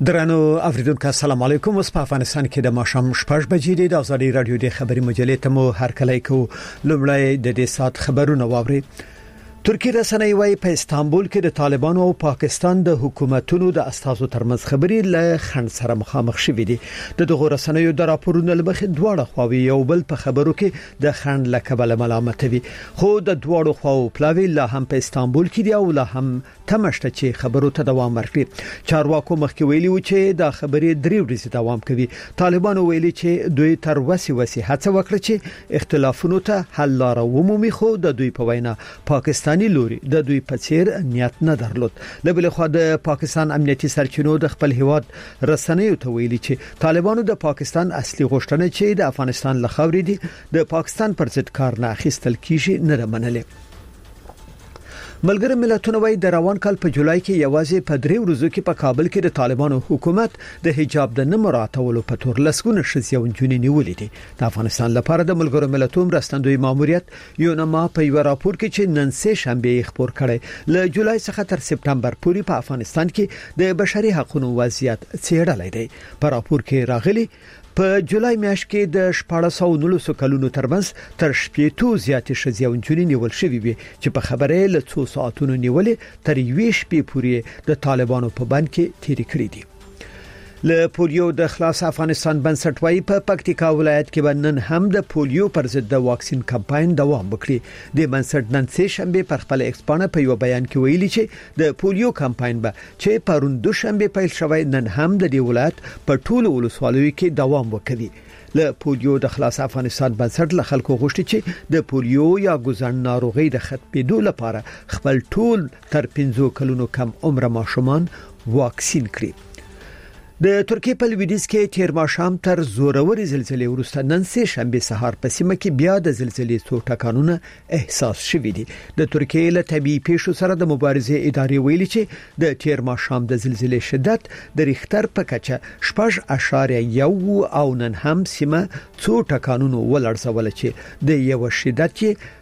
درنو اوریدونکو السلام علیکم. اوس په افغانستان کې د ماښام 6 بجې د ازادي رادیو د خبري مجلې ته مو هرکلی کو. لومړی د دې سات خبرونه واوري. ترکی رسنۍ وايي په استانبول کې د طالبانو او پاکستان د حکومتونو د استازو ترمنځ خبرې له خنډ سره مخامخ شوې دي. د دغه رسنیو د راپورونو لمخې دواړه خواوې یو بل په خبرو کې د خنډ لکبل ملامتوي، خو د دواړو خواو پلاوی لا هم په استانبول کې دی او لا هم تمشته چې خبرو ته دوام ورکړي. چارواکو مخکې ویلي و چې دا خبرې 3 ورځې دوام کوي. طالبانو ویلي چې دوی تر وسه هڅه وکړه چې اختلافونو ته حل لاره ومومي، خو د دوی په وینا پاکستان لوري د دوی په څیر نیت نه درلود. لبل خو د پاکستان امنیتي سرچینو د خپل هیواد رسنیو ته ویلي چې طالبانو د پاکستان اصلي غوښتنه چې د افغانستان لخوا دي د پاکستان پر ضد کار نه اخیستل کیږي نه منلې. ملګری ملتونه وايي د روان کال په جولای کې یوازې په 3 ورځو کې په کابل کې د طالبانو حکومت د حجاب د نه مراعاتولو په تور لسګونه ښځې او نجونې نیولې دي. د افغانستان لپاره د ملګرو ملتونو مرستندوی ماموریت یونما په یو راپور کې چې نن سه شنبه خبر کړي له جولای څخه تر سپتمبر پورې په افغانستان کې د بشري حقوقو وضعیت څېړل دی. په راپور کې راغلي په جولای میاشت کې د 1419 کلونو ترمنځ تر 70 زیاتې ښځې او نجونې نیول شوې وي چې په خبره له 2 ساعتونو نیولې تر 20 شپې پورې د طالبانو په بند کې تیری کړې دي. له پولیو د خلاص افغانستان بنسټ وايي په پکتیکا ولایت کې نن هم د پولیو پر ضد د واکسین کمپاین دوام وکړي. د بنسټ نن سه شنبه پر خپل ایکسپانه په یو بیان کې ویلي چې د پولیو کمپاین به چې پرون دوشنبه پیل شوی نن هم د دې ولایت په ټولو ولسوالیو کې دوام وکړي. له پولیو د خلاص افغانستان بنسټ له خلکو غوښتي چې د پولیو یا ګوزن ناروغي د ختمېدو لپاره خپل ټول تر 15 کلونو کم عمر ماشومان واکسین کړي. د ترکیه په لویدیځ کې تیر ماښام تر زوروري زلزلې وروسته نن سه شنبه سهار په سیمه کې بیا د زلزلې څو ټکانونه احساس شوي دي. د ترکیه له طبيعي پیښو سره د مبارزې ادارې ویلي چې د تیر ماښام د زلزلې شدت د ریختر په کچه 6.1 او نن هم سیمه څو ټکانونو ولړزول چې د یو شدت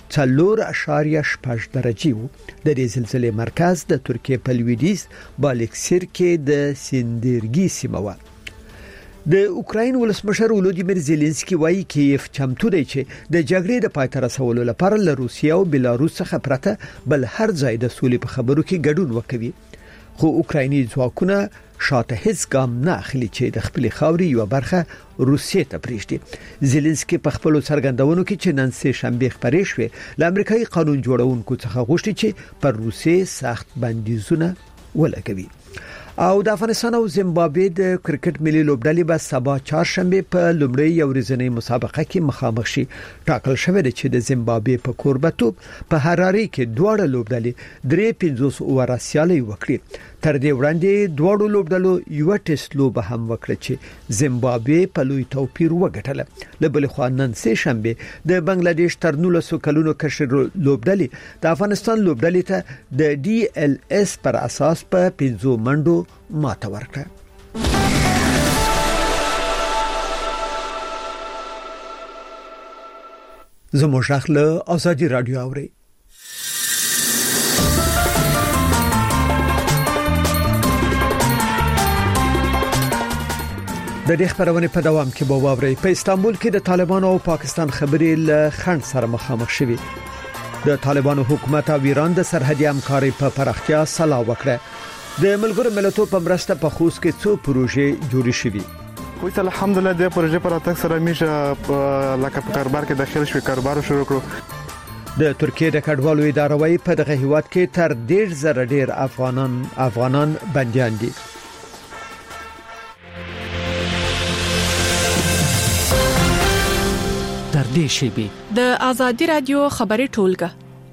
4.8 درجه وو. د دې زلزلې مرکز د ترکیه په لویدیځ بالکسیر کې د سیندرګي سیمه و. د اوکراین ولسمشر ولودیمیر زيلنسکي وایي کیف چمتو دی چې د جګړې د پای ته رسولو لپاره له روسیه او بلاروس څخه پرته بل هر ځای د سولې په خبرو کې ګډون وکوي، خو اوکرایني ځواکونه شاته هیڅ ګام نه اخلي چې د خپل خاوري یو برخه روسیې ته پریږدي. زيلنسکي په خپل څرګندونو کې چې نن سه شنبه خبرې شوې ل امریکایي قانون جوړونکو څخه غوښتي چې پر روسیې سخت بندیزونه ولګوي. او د افغانستان او زیمبابوې د کرکټ ملي لوبډلې به سبا چهارشنبه په لومړی یو ورځنی مسابقه کې مخامخ شي. ټاکل شوی دی چې د زیمبابوې په کوربتوب په هراري کې دواړه لوبډلې 350 اوور سیالي وکړي. تر دې وړاندې دواړو لوبډلو یو ټیسټ لوب هم وکړه چې زیمبابوې په لوی توپیر وګټله. لبل خو نن سه شنبه د بنگلاديش تر 19 کلونو کشر لوبډلې د افغانستان لوبډلې ته د ډي ال اس پر اساس په 15 منډو ماته ورکړه. زموږ خپل ازادي رادیو اوري. د دې خبرونه په دوام کې به واوري. په استانبول کې د طالبانو او پاکستان خبرې له خنډ سره مخامخ شوي. د طالبانو حکومت او ایران د سرحدي همکاري په پراختیا سلا وکړه. د ملګرو ملتونو په مرسته په خوست کې څو پروژې جوړې شوې. خو الحمدلله د پروژې پر اتک سره میشه لکه په کاروبار کې داخل شوی کاروبار شروع کړو. د ترکیه د کډوالو اداره وايي په دغه هیواد کې تر 1.5 ډیر افغانان بنديان دي. در دې شیبه د ازادي رادیو خبري ټولګه.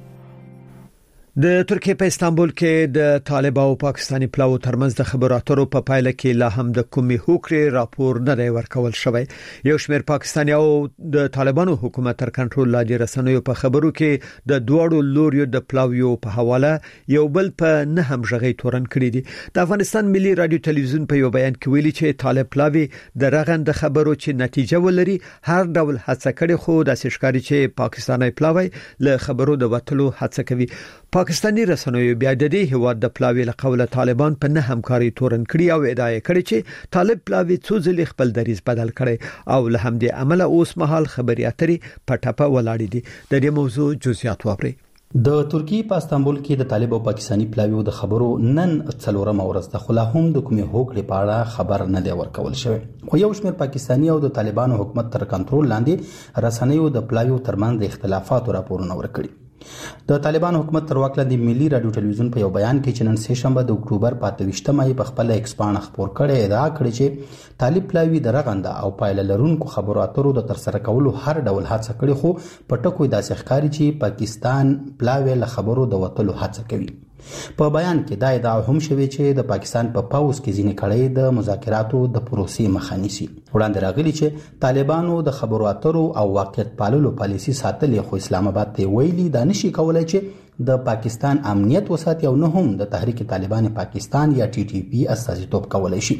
د ترکیه په استانبول کې د طالب او پاکستانی پلاو ترمنځ د خبرو اترو په پایله کې لا هم د کومي هوکړې راپور نه دی ورکول شوی. یو شمېر پاکستانی او د طالبانو حکومت تر کنټرول لاندې رسنیو په خبرو کې د دوړو لوريو د پلاویو په حواله یو بل په نه همغږي تورن کړی دي. د افغانستان ملي رادیو تلویزیون په یو بیان کې ویلي چې طالب پلاوی د رغند خبرو چې نتیجه ولري هر ډول هڅه کړي، خو د سشکاري چې پاکستانی پلاوی له خبرو د وټلو هڅه کوي. پاکستاني رسنیو بیا د دې هواد د پلاوی له قوله طالبان په نه همکاري تورن کړی او ادعا کړې چې طالب پلاوی څو ځلې خپل دریز بدل کړي او له همدې عمله اوس مهال خبري اترې پټپه ولاړې دي. د دې موضوع جزئیات واوري. د ترکیه په استانبول کې د طالب او پاکستاني پلاویو د خبرو نن څلورم ورځ د خلاهم د کومې هوکړې په اړه خبر نه دی ورکول شوی. خو یو شمېر پاکستاني او د طالبانو حکومت تر کنټرول لاندې رسنیو د پلاویو ترمنځ د اختلافاتو راپورونه ورکړي. د طالبانو حکومت تر واک لاندې ملي رادیو ټلویزیون په یو بیان کې چې نن سه شنبه د اکتوبر په 28مه په خپل ایکس باندې خبر کړي ادعا کړې چې طالب پلاوی د رغنده او پایله لرونکو خبرو اترو د ترسره کولو هر ډول هڅه کړې خو په ټکو داسې ښکاري چې پاکستان پلاوی له خبرو د وټلو هڅه کوي. په بیان کې دا ادعا هم شوې چې د پاکستان په پاوس کې ځینې کړي د مذاکراتو د پروسې مخه نیسي. وړاندې راغلي چې طالبانو د خبرو اترو او واقعیت پاللو پالیسي ساتلې خو اسلام آباد ته ویلي دا نشي کولای چې د پاکستان امنیت وساتي او نه هم د تحریک طالبان پاکستان یا ټي ټي پی استازیتوب کولای شي.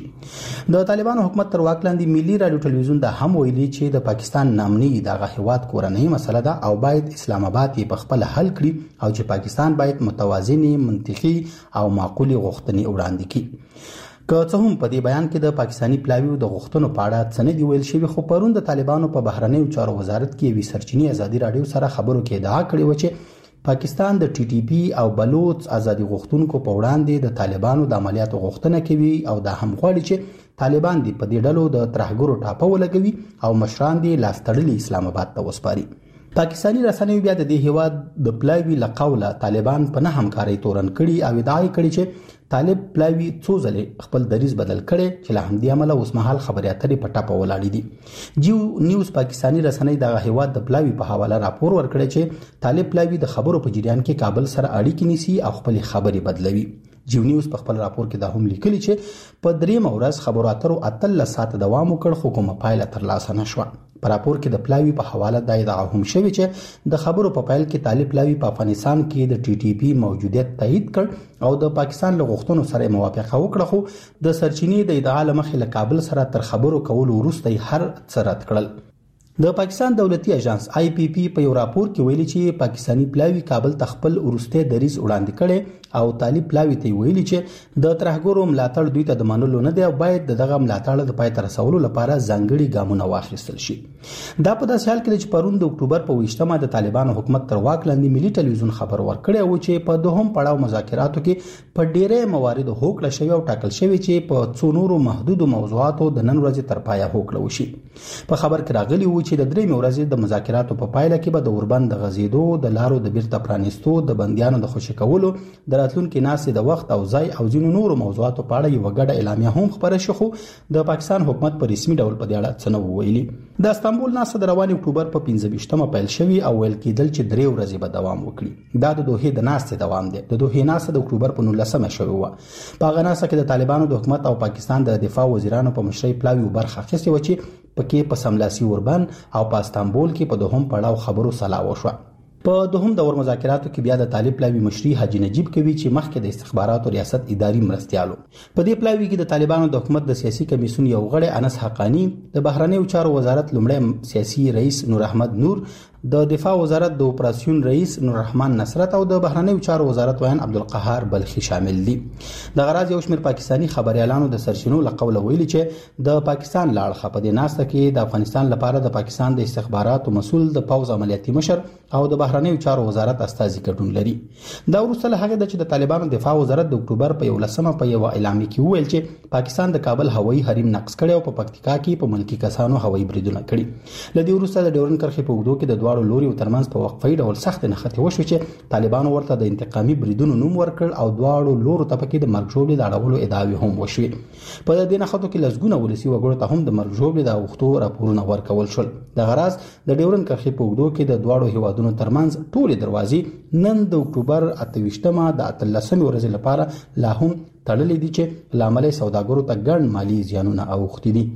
د طالبانو حکومت تر واک لاندې ملي رادیو ټلویزیون دا هم ویلي چې د پاکستان نامني دغه هیواد کورنۍ مسله ده او باید اسلام آباد یې په خپل حل کړي او چې پاکستان باید متوازنه منطقي او معقولي غوښتنې وړاندې کړي. که څه هم په دې بیان کې د پاکستاني پلاویو د غوښتنو په اړه څه نه دی ویل شوی خو پرون د طالبانو په بهرنیو چارو وزارت کې وی سرچینی ازادي رادیو سره خبرو کې ادعا کړې و چې پاکستان د ټي ټي پی او بلوچ ازادي غوښتونکو په وړاندې د طالبانو د عملیاتو غوښتنه کوي او دا هم غواړي چې طالبان دې په دې ډلو د ترهګرو ټاپه ولګوي او مشران دې لاس تړلي اسلام آباد ته وسپاري. پاکستاني رسنیو بیا د دې هیواد د پلاوی له قوله طالبان په نه همکاري تورن کړي او ادعا کړي چې طالب پلاوی څو ځلې خپل دریز بدل کړي چې له همدې عمله اوس مهال خبري اترې په ټاپه ولاړې دي. جیو نیوز پاکستاني رسنۍ د هیواد د پلاوی په حواله راپور ورکړی چې طالب پلاوی د خبرو په جریان کې کابل سره اړیکې نیسي او خپل خبري بدلوي. جیو نیوز په خپل راپور کې دا هم لیکلي چې په دریم ورځ خبرو اترو 13 ساعت دوام وکړ خو کومه پایله ترلاسه نشوه. په راپور کې د پلاوی په حواله د ادعا هم شوی چې د خبرو په پیل کې طالب پلاوی په افغانستان کې د ټي ټي پی موجودیت تایید کړ او د پاکستان له غوښتنو سره موافقه وکړه خو د سرچینې د ادعا لمخې له کابل سره تر خبرو کولو وروسته هر څه رد کړل. د پاکستان دولتي اژانس آی پی پی په یو راپور کې ویلي چې پاکستاني پلاوی کابل ته خپل ورسته دریز وړاندې کړي او طالب پلاوی ته ویلي چې د ترهګرو ملاتړ دوی ته د منلو نه دی او باید دغه ملاتړ د پای تر رسولو لپاره ځانګړي ګامونه واخیستل شي. دا په داسې حال کې چې پرون د اکتوبر په 28مه د طالبانو حکومت تر واک لاندې ملي ټلویزیون خبر ورکړی و چې په دوهم پړاو مذاکراتو کې په ډیره موارد هوکړه شوی او ټاکل شوی چې په څو نورو محدودو موضوعاتو د نن ورځې تر پایه هوکړه وشي. په خبر کې راغلی و چې د درې ورځې د مذاکراتو په پایله کې به د اوربند د غزیدو د لارو د بیرته پرانیستو د بندیانو د خوشی کولو د راتلونکو ناسې د وخت او ځای او ځینو نورو موضوعاتو په اړه یو غړ اعلامیه هم خبره شوه د پاکستان حکومت په رسمي ډول په دې اړه څه نه ویلي. د استانبول ناسه د روان اکتوبر په 15مه پیل شوی او ویل کېدل چې 3 ورځې به دوام وکړي. دا د دوحې د ناسې دوام دی. د دوحې ناسه د اکتوبر په 19مه شوی و. په هغه ناسه کې د طالبانو د حکومت او پاکستان د دفاع وزیرانو په مشرۍ پلاوی برخه اخیستې و چې پکې په سملاسي اوربند او په استانبول کې په دوهم پړاو خبرو سلا وشوه. په دوهم دور مذاکراتو کې بیا د طالب پلاوی مشري حاجی نجیب کوي چې مخکې د استخباراتو ریاست اداري مرستيالو په دې پلاوی کې د طالبانو د حکومت د سیاسي کمیسیون یو غړی انس حقانی، د بهرنیو چارو وزارت لومړی سیاسي رئیس نور احمد نور، د دفاع وزارت د اپراسیون رئیس نور رحمان نصرت او د بهرنیو چارو وزارت وین عبدالقهار بلخی شامل دي. د غراض یو شمېر پاکستانی خبريالانو د سرچینو لقول ویلي چې د پاکستان لاړه په دې ناسته کې د افغانستان لپاره د پاکستان د استخباراتو مسول د پوز عملیاتي مشر او د بهرنیو چارو وزارت استازي ګډون لري. دا وروسته هغه د چې د طالبانو دفاع وزارت د اکتوبر په 11مه په یو اعلامیه کې ویل چې پاکستان د کابل هوایي حریم نقض کړي او په پکتیکا کې په ملکی کسانو هوایي بریدونه کړي. لدی وروسته د ډیورن کرښې په اوږدو کې د دواړو لوري ترمنځ په وقفي ډول سخت نښتې وشو چې طالبانو ورته د انتقامي بریدونو نوم ورکړ او دواړو لورو ته پکې د مرګ ژوبلې د اړولو ادعاوې هم وشوې. په دې نښتو کې لسګونه ولسی وګړو ته هم د مرګ ژوبلې د اوښتو راپورونه ورکول شول. د غراض د ډیورن کرښې په اوږدو کې د دواړو هیوادونو ترمنځ ټولې دروازې نن د اکتوبر 28مه د 13مې ورځې لپاره لا هم تړلې دي چې لامل سوداګرو ته ګڼ مالی زیانونه اوښتي دي.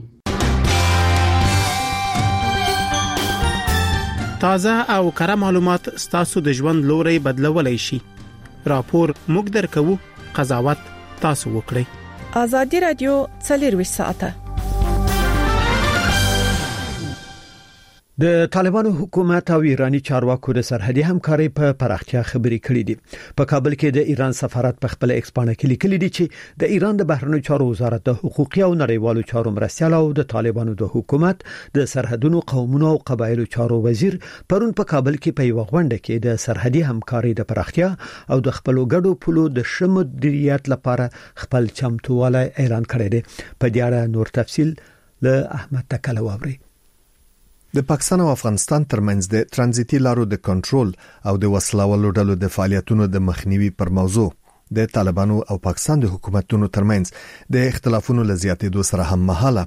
تازه او کره معلومات ستاسو د ژوند لوري بدلولای شي. راپور موږ درکو، قضاوت تاسو وکړئ. ازادي رادیو 24 ساعته د طالبانو حکومت او ایرانی چارواکو د سرحدي همکاري په پراختیا خبرې کړې دي. په کابل کې د ایران سفارت په خپل ایکس باندې کې لیکلي دي چې د ایران د بهرنیو چارو وزارت د حقوقي او نړیوالو چارو مرستیال او د طالبانو د حکومت د سرحدونو قومونو او قبایلو چارو وزیر پرون په کابل کې په یو غونډه کې د سرحدي همکاري د پراختیا او د خپل ګډو پولو د شمولیت لپاره خپل چمتووالی اعلان کړی دی. په دې اړه نور تفصيل له احمد تکل واوري. د پاکستان او افغانستان ترمنځ د ترانزیتي لارو د کنټرول او د وسلوالو ډلو د فعالیتونو د مخنیوي پر موضوع د طالبانو او پاکستان د حکومتونو ترمنځ د اختلافونو لزیاتېدو سره هم مهاله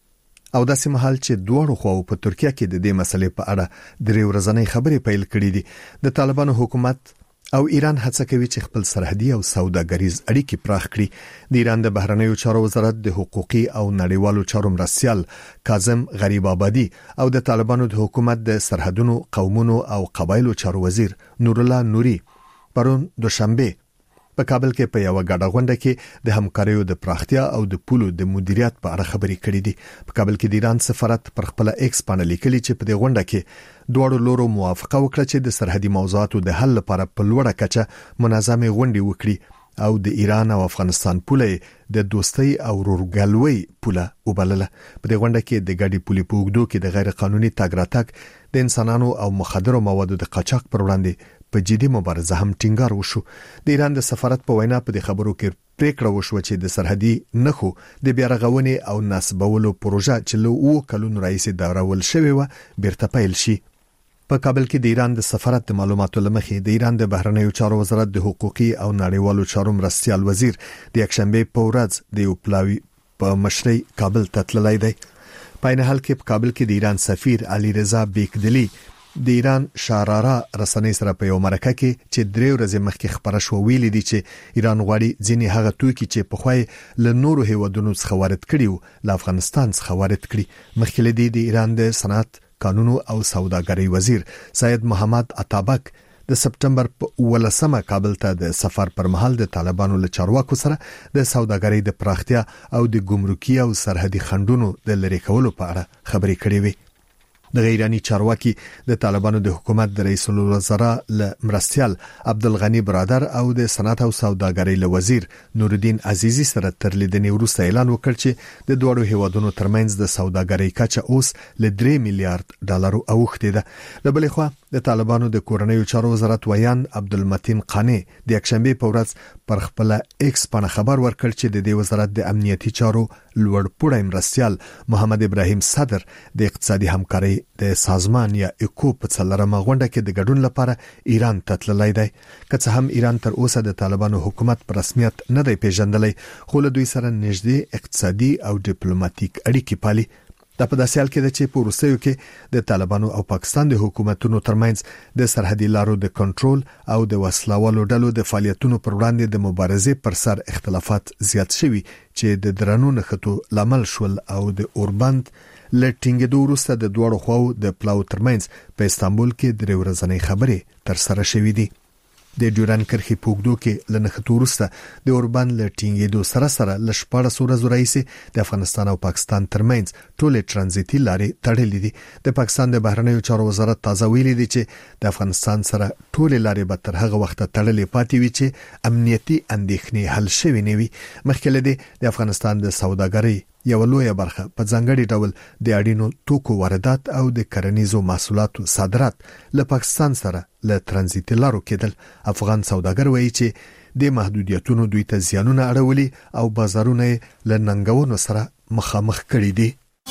او داسې مهال چې دوه خواو په ترکیه کې د دې مسلې په اړه د ورځنۍ خبرې پیل کړې دي. د طالبانو حکومت او ایران هڅه کوي چې خپل سرحدي او سوداګریز اړیکې پراخ کړي. د ایران د بهرنیو چارو وزارت د حقوقي او نړیوالو چارو مرستیال کاظم غریب آبادی او د طالبانو د حکومت د سرحدونو قومونو او قبایلو چارو وزیر نور الله نوري پرون دوشنبه په کابل کې په یو غاډه غونډه کې د همکاریو د پراختیا او د پولو د مدیریت په اړه خبرې کړې دي. په کابل کې د ایران سفارت پر خپل ایکس باندې لیکلي چې په دې غونډه کې دوه لورو موافقه وکړه چې د سرحدي موضوعاتو د حل لپاره په لوړه کچه منظمه غونډې وکړي او د ایران او افغانستان پوله د دوستۍ او ورورګلوۍ پوله وبلله. په دې غونډه کې د ګاډي پولې په وګړو کې د غیر قانوني تګ راتګ د انسانانو او مخدرو موادو د قاچاق پر وړاندې په جدي مبارزه هم ټینګار وشو. د ایران د سفارت په وینا په دې خبرو کې پریکړه وشو چې د سرحدي نخو د بیارغونې او نسبولو پروژه چې له کلونو راځي داورول شوی و بیرته پیل شي. په کابل کې د ایران د سفارت د معلوماتو لمخې د ایران د بهرنیو چارو وزارت د حقوقي او نړیوالو چارو مرستیال وزیر د یکشنبه په ورځ د یو پلاوی په مشرۍ کابل ته تللی دی. په عین حال کې په کابل کې د ایران سفیر علي رضا بیکدلی د ایران شاراره رسنۍ سره په یو مرکه کې چې 3 ورځې مخکې خبره شو ویلي دي چې ایران غواړي ځینې هغه توکي چې په خوای له نورو هیوادونو څخه وارد کړي له افغانستان څخه وارد کړي. مخکې لدی د ایران د صنعت قانونو او سوداګرۍ وزیر سید محمد عطابک د سپټمبر په 18 کابل ته د سفر پر مهال د طالبانو له چارواکو سره د سوداګرۍ د پراختیا او د ګمرکي او سرحدي خنډونو د لری کولو په اړه خبرې کړې وي. د ایرانی چارواکي د طالبانو د حکومت د رئیس الوزرا له مرستیال عبدالغنی برادر او د صنعت او سوداګرۍ له وزیر نورالدین عزیزی سره تر لیدنې وروسته اعلان وکړ چې د دوه هیوادونو ترمنځ د سوداګرۍ کچه اوس له 3 میلیارډ ډالر اوښتې ده. د بلې خوا د طالبانو د کورنیو چارو وزارت ویان عبدالمتین قانی د یکشنبه په ورځ پر خپل ایکس باندې خبر ورکړ چې د دې وزارت د امنیتي چارو لوړ پوړی مرستیال محمد ابراهیم صدر د اقتصادي همکارۍ د سازمان یا اکو په څلورمه غونډه کې د ګډون لپاره ایران ته تللی دی. که څه هم ایران تر اوسه د طالبانو حکومت په رسمیت نه دی پیژندلی خو له دوی سره نږدې اقتصادي او ډیپلوماټیک اړیکې پالي. دا په داسې حال کې ده چې په وروستیو کې د طالبانو او پاکستان د حکومتونو ترمنځ د سرحدي لارو د کنټرول او د وسلوالو ډلو د فعالیتونو پر وړاندې د مبارزې پر سر اختلافات زیات شوي چې د درنو نښتو لامل شول او د اوربند لټینګ وروسته د دوه خواو د پلاو ترمنځ په استانبول کې د ورځنۍ خبرې تر سره شوې دي. د ډیورن کرخي پوګدو کې لنښتو وروسته د اوربند لټینګ سره لشپاړه ورځې راځي د افغانستان او پاکستان ترمنځ ټول ترانزیتي لارې تړلې دي. د پاکستان د بهرنیو چارو وزارت تازه ویلي دی چې د افغانستان سره ټول لارې به تر هغه وخت تړلې پاتې وي چې امنیتي اندېښنې حل شوي نه وي. مخکې له دې د افغانستان د سوداګرۍ یو لویه برخه په ځانګړي ډول د اړینو توکو واردات او د کرنیزو محصولاتو صادرات له پاکستان سره له ترانزیتي لارو کېدل. افغان سوداګر وایي چې د محدودیتونو دوی ته زیانونه اړولي او بازارونه له ننګونو سره مخامخ کړي دي.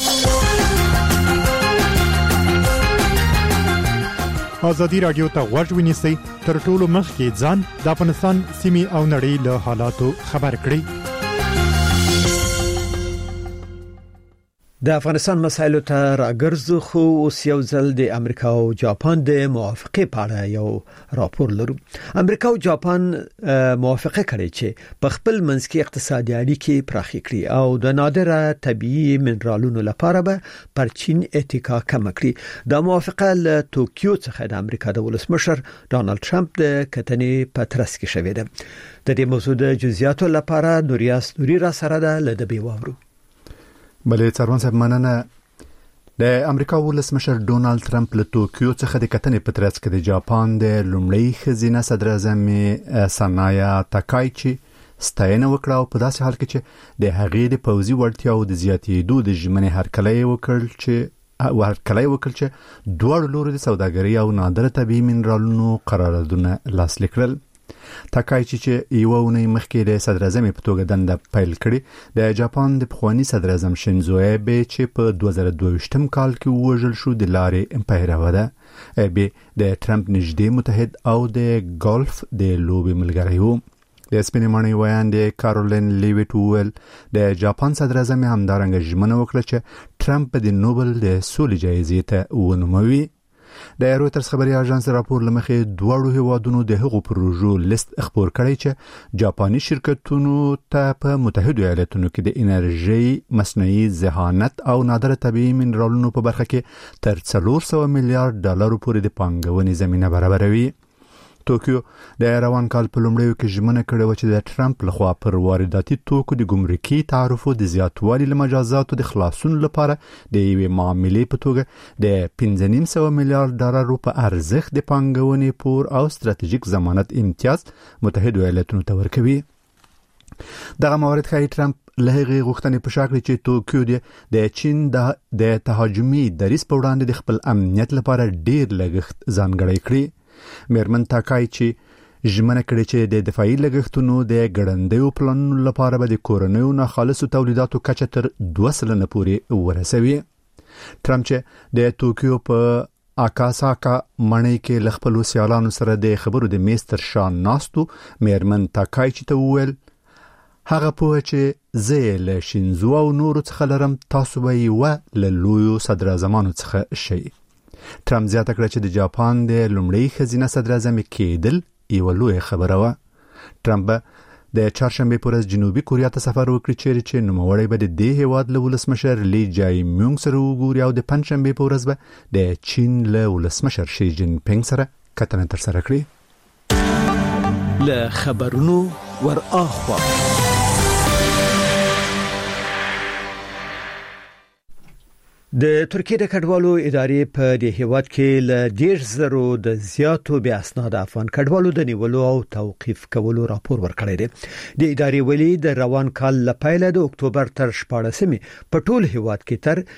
ازادي رادیو ته غوږ ونیسئ تر ټولو مخکې ځان د افغانستان سیمې او نړۍ له حالاتو خبر کړئ. د افغانستان مسایلو ته راګرځو خو اوس یو ځل د امریکا او جاپان د موافقه په اړه یو راپور لرو. امریکا او جاپان موافقه کړې چې په خپل منځ کې اقتصادي اړیکې پراخې کړي او د نادره طبيعي منرالونو لپاره به پر چین اتکا کم کړي. دا موافقه له توکیو څخه د امریکا د ولسمشر ډانلډ ټرمپ د کتنې په ترڅ کې شوې ده. د دې موضوع د جزئیاتو لپاره نوریاس نوري را سره ده لدبي واورو. بله څارون صاحب مننه. د امریکا ولسمشر ډونالد ترامپ له توکیو څخه د کتنې په ترڅ کې د جاپان د لومړی خزینه صدر اعظم سانایا تاکایچی ستاینه وکړه او په داسې حال کې چې د هغې د پوځي وړتیاو د زیاتېدو د ژمنې هرکلی وکړ چې دوه لوري د سوداګرۍ او نادره طبي منرالونو قراردادونه لاسلیک کړل. تاکایچی چې یو ونې مخکې د صدر اعظم په توګه دنده پیل کړې د جاپان د پخوانی صدر اعظم شینزو ایبه چې په 2022 کال کې وژل شو د لارې امپایروا ده. ایبه د ټرمپ نږدې متحد او د ګولف د لوبي ملګری وو. د سپینې ماڼۍ ویاندې کارولین لیویټ وویل د جاپان صدر اعظم همدارنګه ژمنه وکړه چې ټرمپ د نوبل د سولې جایزې ته ونوموي. د رویټرز خبري اژانس راپور لمخې دوه هیوادونو د هغو پروژو لیست خپور کړی چې جاپاني شرکتونو ته په متحده ایالاتونو کې د انرژي مصنوعي ذهانت او نادره طبي منرالونو په برخه کې تر 400 میلیارډ ډالر پورې د پانګونې زمينه برابروي. توکیو د روان کال په لومړیو کې ژمنه کړې و چې د ټرمپ لخوا پر وارداتي توکو د ګمرکي تعرفو د زیاتوالي له مجازاتو د خلاصون لپاره د یوې معاملې په توګه د 5.5 میلیارډ ډالر په ارزښت د پانګونې پور او ستراتیژیک ضمانت امتیاز متحده ایالاتونو ته ورکوي. دغه موارد ښایي ټرمپ له هغې غوښتنې په شا کړي چې توکیو د چین د تهاجمي دریځ په وړاندې د خپل امنیت لپاره ډیر لګښت ځانګړی کړي. میرمن تاکایچی ژمنه کړې چې د دفاعي لګښتونو د ګړندیو پلانونو لپاره به د کورنیو ناخالصو تولیداتو کچه تر 2% پورې ورسوي. ټرمپ چې د توکیو په اکاساکا ماڼۍ کې ل خپل سیالانو سره د خبرو د میز تر شا ناستو میرمن تاکایچی ته وویل هغه په چې زه له شینزو او نورو څخه لرم تاسو به یې له لویو صدر اعظمانو څخه شئ. ټرمپ زیاته کړه چې د جاپان د لومړی خزینه صدر اعظم کېدل یو لوی خبره و. ټرمپ د چهارشنبه پر ورځ جنوبي کوریا ته سفر وکړ چې نوموړی به د دې هیواد له ولسمشر لی جای میونګ سره وګوري او د پنځشنبه پر ورځ به د چین له ولسمشر شي جین پینګ سره کتنه ترسره کړي. له خبرونو ور اخوا د ترکیه د کډوالو ادارې په دې هیواد کې ل 10,000 د زیاتو بیا اسناد افغان کډوالو د نیولو او توقيف کولو راپور ورکړی دی. د ادارې ویلي د روان کال لپاره د اکتوبر تر 14مې په ټول هیواد کې تر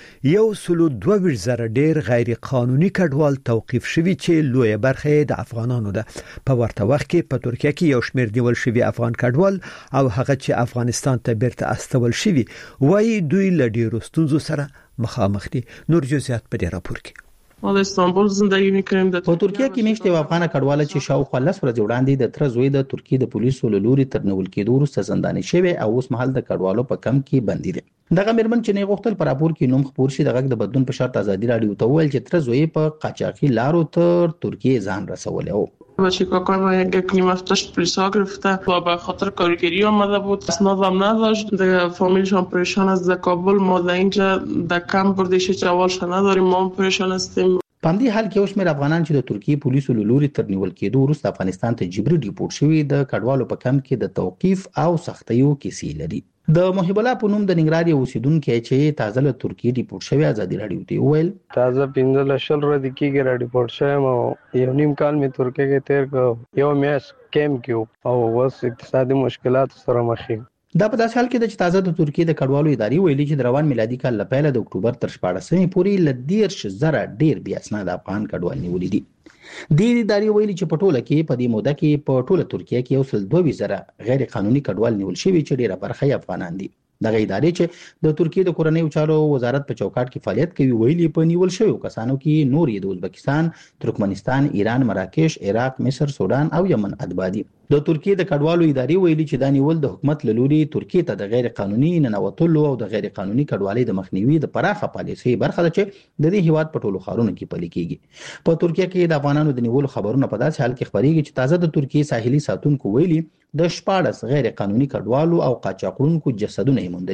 122,000 ډیر غیر قانوني کډوال توقيف شوي چې لوی برخه د افغانانو ده. په ورته وخت کې په ترکیه کې یو شمېر نیول شوي افغان کډوال او هغه چې افغانستان ته بیرته استول شوي وایي دوی له ډیرو ستونزو سره مخامخ دي. نور جزئیات په دې راپور کې. ما د استانبول زندگی می‌کردم. په ترکیه کې میشته افغان کډواله چې شاوخوا 10 ورځې وړاندې د تر زوی د ترکیه د پولیسو له لوري تر نیول کېدو وروسته زنداني شوی او اوس مهال د کډوالو په کم کې بندي دي. دغه مرمن چې نه غوښتل پر راپور کې نوم خبر شي دغه د بدلون په شرط ازادي راډیو ته ویل چې تر زوی په قاچاقي لارو تر ترکیه ځان رسولی او بچه کاکار ما یک کلیمافتش پلیسا گرفته و به خاطر کارگری آمده بود اسنادم نداشت دیگه فامیلشان پریشان است در کابل ما در اینجا در کم بردیش جوالش نداریم ما پریشان هستیم. په دې حال کې اوس مې افغانان چې د ترکیه پولیسو له لوري تر نیول کېدو وروسته افغانستان ته جبري ډیپورټ شوي د کډوالو په کم کې د توقيف او سختیو کیسې لري. د محب الله په نوم د ننګرهار یو اوسیدونکو چې تازه له ترکیه ډیپورټ شوی ازادي راډیو ته ویل تازه 15 شل ورځې کېږي را ډیپورټ شوم او یو نیم کال مې ترکیه کې تیر کړ یو میاشت کېم کې او اوس اقتصادي مشکلات سره مخ یم. دا په داسې حال کې د تازه د ترکیه د کډوالو ادارې ویلي چې د روان میلادي کال لپاره د اکتوبر تر 14مې پورې ل 10,000 ډیر بیا اسناد افغان کډوال نیولې دي. د ادارې ویلي چې په ټوله کې په دې موده کې په ټوله ترکیه کې 122,000 غیر قانوني کډوال نیول شوي چې ډیره برخه افغانان دي. دغه ادارې چې د ترکیه د کورنیو چارو وزارت په چوکاټ کې فعالیت کوي ویلي په نیول شوی کسانو کې نور د ازبکستان، ترکمنستان، ایران، مراکش، عراق، مصر، سودان او یمن ادبا دي. د ترکیه د کډوالو ادارې ویلي چې دا نیول د حکومت له لوري ترکیه ته د غیر قانوني ننوتلو او د غیر قانوني کډوالۍ د مخنیوي د پراخه پالیسۍ برخه ده چې د دې هیواد په ټولو ښارونو کې پلي کیږي. په ترکیه کې د افغانانو د نیولو خبرونه په داسې حال کې خبرېږي چې تازه د ترکیه ساحلي ساتونکو ویلي د 14 غیر قانوني کډوالو او قاچاقونکو جسدونه موندلي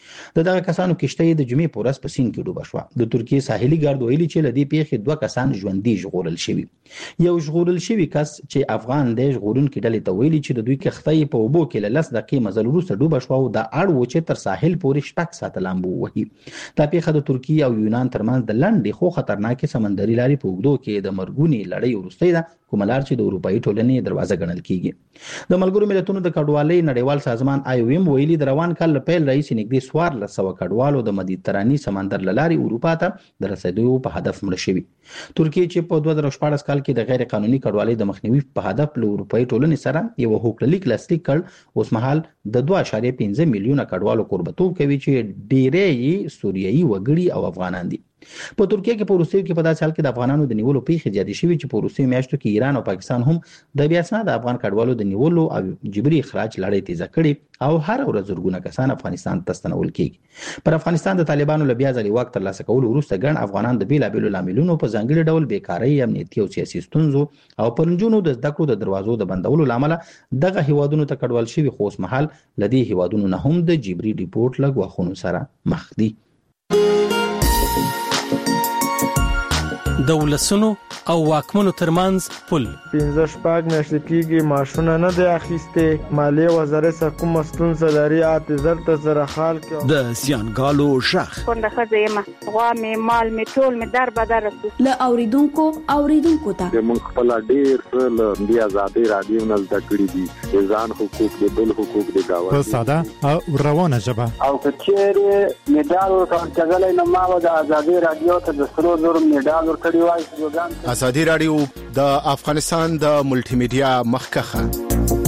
دغه کسانو کشته د جمعې په ورځ په سیند کې ډوبه شو. د ترکیه ساحلي ګارد ویلي چې لدی پیښې 2 کسان ژوندۍ ژغورل شوي. یو ژغورل شوی کس چې افغان دی ژغورونکي ډلې ته ویلي چې د دوی کښتۍ په اوبو کې له 10 دقیقې مزل وروسته ډوبه شو او د اړ و چې تر ساحل پورې 6 ساعته لامبو وهي. دا پیښه د ترکیه او یونان ترمنځ د لنډې خو خطرناکې سمندري لارې په اوږدو کې د مرګونې لړۍ وروستۍ ده، کومه لار چې د اروپایي ټولنې دروازه ګڼل کیږي. د ملګرو ملتونو د کډوالۍ نړیوال سازمان IOM ویلي د روان کال له پیل راهیسې نږدې 1400 کډوالو د مدیترانې سمندر له لارې اروپا ته د رسیدو په هدف مړه شوي. ترکیه چې په 2014 کال کې د غیر قانوني کډوالۍ د مخنیوي په هدف له اروپایي ټولنې سره یو هوکړلیک لاسلیک کړ، اوس مهال د 2.5 میلیونه کډوالو کوربتوب کوي چې ډېری یې سوریایي وګړي او افغانان دي. په ترکیه کې په روسیې کې په داسې حال کې د افغانانو د نیولو پیښې زیاتې شوي چې په روسیې میاشتو کې ایران او پاکستان هم د بیا اسناد افغان کډوالو د نیولو او جبري اخراج لړۍ تیزه کړې او هر ورځ زرګونه کسان افغانستان ته ستنول کیږي. پر افغانستان د طالبانو له بیا ځلې واک ترلاسه کولو وروسته ګڼ افغانان د بیلابیلو لاملونو په ځانګړي ډول بیکارۍ، امنیتي او سیاسي ستونزو او پر نجونو د زده کړو د دروازو د بندولو لامل دغه هیوادونو ته کډوال شوي، خو اوس مهال لدی هیوادونو نه هم د جبري ریپورت له غوښتنو سره مخ دي. د ولسونو او واکمنو ترمنځ پل 15 میاشتې کېږي ماشونه نه دی اخیسته، مالیه وزارت سره کوم ستونزه لري، اعتذار ته سره حال کې د زیانګالو شخ څنګه خزه ما غوا می مال می ټول می در بدر رسو ل اوریدونکو ته موږ خپل ډیر څه د آزادۍ رادیو نه زده کړی دي، ځان حقوق دي، بل حقوق دي دا په ساده او روانه ژبه او کچېره میډال ورکړل نه ما د آزادۍ رادیو ته د 300 میډال ورکړی. ازادي رادیو د افغانستان د ملټي میډیا مخکخه.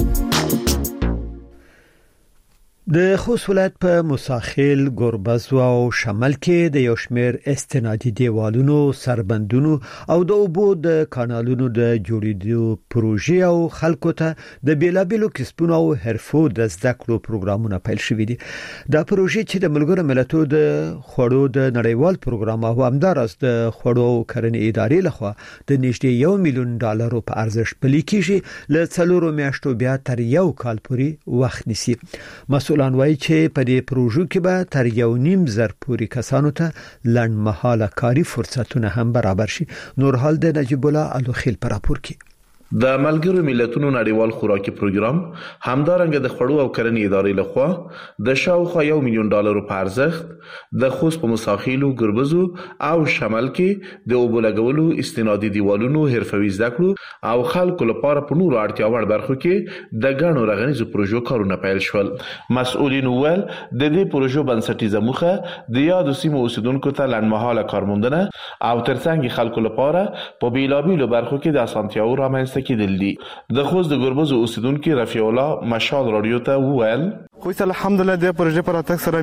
د خوست ولایت په مساخیل، ګوربز او شمال کې د یو شمېر استنادي دیوالونو، سربندونو او د اوبو د کانالونو د جوړېدو پروژې او خلکو ته د بیلابیلو کسبونو او حرفو د زده کړو پروګرامونه پیل شوي دي. دا پروژې چې د ملګرو ملتونو د خوړو د نړیوال پروګرام او همدارس د خوړو او کرنې ادارې لخوا د نږدې $1 میلیون په ارزښت پلي کیږي، له 4 میاشتو بیا تر 1 کال پورې وخت نیسي. مسؤلان وایي چې په دې پروژو کې به تر 1.5 پورې کسانو ته لنډمهاله کاري فرصتونه هم برابر شي. نور حال د نجیب الله الوخیل پر راپور کې. د ملګرو ملتونو نړیوال خوراکي پروګرام همدارنګه د خوړو او کرنې ادارې لخوا د شاوخوا $1 میلیون په ارزښت د خوست په مساخیلو، ګربزو او شمال کې د اوبو لګولو، استنادي دیوالونو، حرفوي زده کړو او خلکو لپاره په نورو اړتیا وړ برخو کې د ګڼو رغنیزو پروژو کارونه پیل شول. مسؤلین وویل د دې پروژو بنسټیزه موخه د یادو سیمو اوسیدونکو ته لنډمهاله کارموندنه او ترڅنګ خلکو لپاره په بیلابیلو برخو کې د اسانتیاو رامنځته کېدل دي. د خوست د ګربز اوسیدونکو رفیع الله مشال رادیو ته وویل خو الحمدلله د پروژې پر اتک سره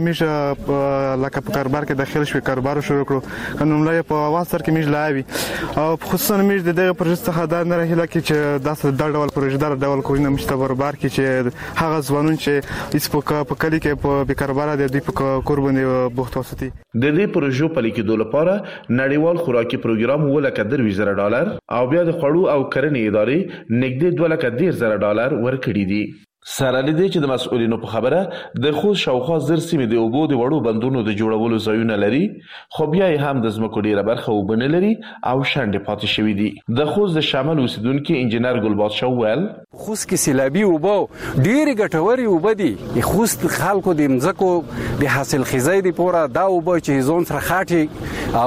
میشه لکه په کاروبار کې داخل شوی، کاروبار شروع کړو. قانونله په اواز سره کې میشه لاوي او خصوصا میشه د دغه پروژې څخه دا نه راهله کې چې داسې د ډول پروژې دار ډول کوی نه مشته کاروبار کې چې هغه ځوانون چې هیڅ په کلی کې په بیکاروبار د دوی په قرباني بوخت وساتي. د دې پروژو په لیکدو لپاره نړیوال خوراکي پروګرام $2,10,000 او بیا د خوړو او کرنې ادارې نږدې $2,10,000 ورکړي دي. سره لدې چې د مسؤلینو په خبره د خوست شاوخوا 1000 سیمې د اوبو د وړو بندونو د جوړولو ځایونه لري، خو بیا یې هم د ځمکو ډیره برخه اوبه نه لري او شنډې پاتې شوي دي. د خوست د شمال اوسیدونکي انجینر ګلبادشاه وویل خوست کې سیلابي اوبه ډېرې ګټورې اوبه دي. خوست خلکو د مځکو د حاصل خیزۍ لپاره دا اوبه چې ځون سره خاټي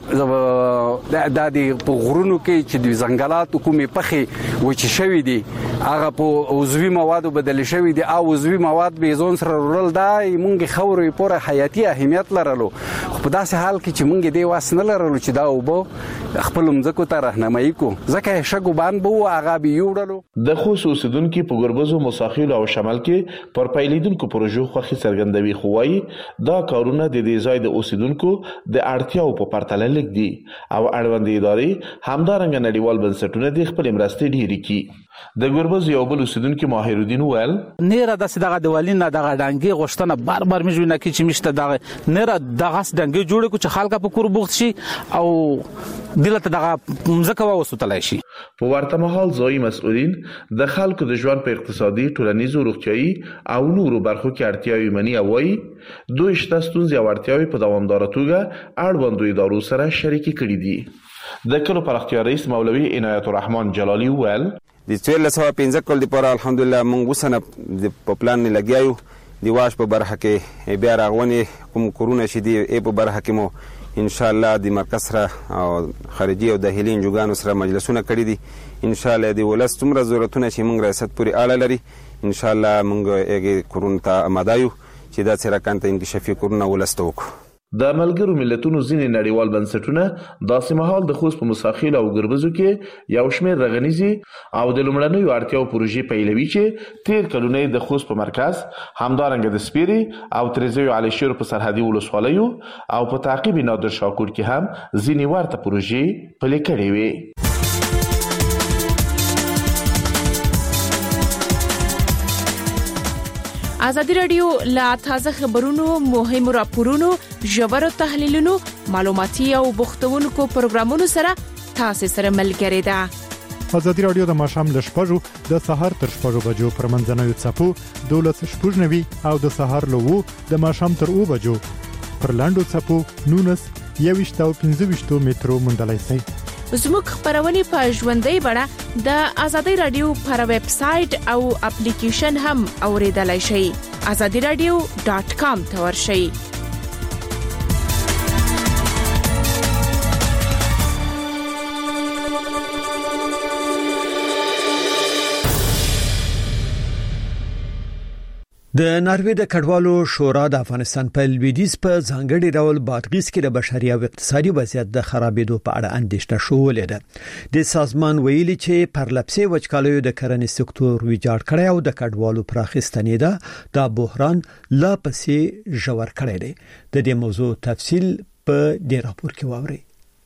او د غرونو کې چې د ځنګلاتو کومې پخې وچې شوي دي هغه په عضوي موادو بدل شوی دي او عضوي مواد به ځون سره ورل دای مونږ خوري پوره حیاتي اهمیت لرلو. خو په داسې حال کې چې مونږ دې واس نه لرلو چې دا وبو خپل مځکو ته راهنمایي کو ځکه شګو باندې بو هغه به یوړلو. د خوست اوسیدونکو په ګربزو، مساخیل او شمال کې پر پیلیدونکو پروژو خوخي څرګندوي، خو وايي دا کارونه د دې ځای د اوسیدونکو د اړتیاو په پرتله لیک دي او اړوند ادارې همدارنګه نړیوال بنسټونه د خپل مرستې ډیري کی. د ګربز یو بل اوسیدونکو ماهر الدین ویل نه را دغه دیوالین دغه ډنګي غشتنه بار مجوینه کی چې مشته دغه نه را دغه ډنګي جوړ کو چې خلک په کور بوخت شي او دلته دغه مزکه وسوتلای شي. په ورته مهال ځایي مسؤلین د خلکو د ژوند په اقتصادي، ټولنیزو، روغتیايي او نورو برخو کې اړتیاوې مني او وایي دوی شته ستونزې او اړتیاوې په دوامداره توګه اړوندو ادارو سره شریکې کړي دي. د کلو پراختیا رئیس مولوي عنایت الرحمن جلالی ویل د 1415 کال لپاره الحمدلله موږ وسنه په پلان نه لګیایو د واش په برخه کې بیا راغونې کوم کورونه شې دی په برخه کې مو ان شاء الله د مرکز سره او خارجي او داخلي انجوګانو سره مجلسونه کړي دي. ان شاء الله د ولس څومره ضرورتونه چې موږ ریاست پورې اړه لري ان شاء الله موږ یې کورونه ته آماده یو چې دا سره کانته انکشافي کورونه ولست وکړو. د ملګرو ملتونو ځینې نړیوال بنسټونه داسې مهال د خوست په مساخیل او ګربزو کې یو شمېر رغنیزي او د لومړنیو اړتیاو پروژې پیلوي چې تیر کلونه د خوست په مرکز همدارنګه د سپیري او تریزیو علي شیر په سرحدي ولسوالیو او په تعقیب نادر شاکور کې هم ځینې ورته پروژې پلي کړې وي. ازادي رادیو لا تازه خبرونو، مهمو راپورونو، ژورو تحلیلونو، معلوماتي او بوختونکو پروګرامونو سره تاسو سره ملګری ده. ازادي رادیو د ماښام ل 6:00 د سهار تر 6:00 بجو پر منځنوي چپو 12:90 او د سهار له 2 د ماښام تر 2 بجو پر لاندو چپو 19 او 15 مترو مندلای سي. زموږ خبرونه په ژوندۍ بڼه د ازادي رادیو پر ویب سټ او اپلیکیشن هم اوریدلای شئ. azadiradio.com ته ورشئ. د ناروې د کډوالو شورا د افغانستان په لویدیځ په ځانګړي ډول بادغیس کې د بشري او اقتصادي وضعیت د خرابېدو په اړه اندېښنه شولې ده. د سازمان ویلي چې پرلپسې وچکالیو د کرنې سکتور ویجاړ کړی او د کډوالو پراخستنې ده د بحران لا پسې ژور کړی دی. د دې موضوع تفصیل په دې راپور کې واورئ.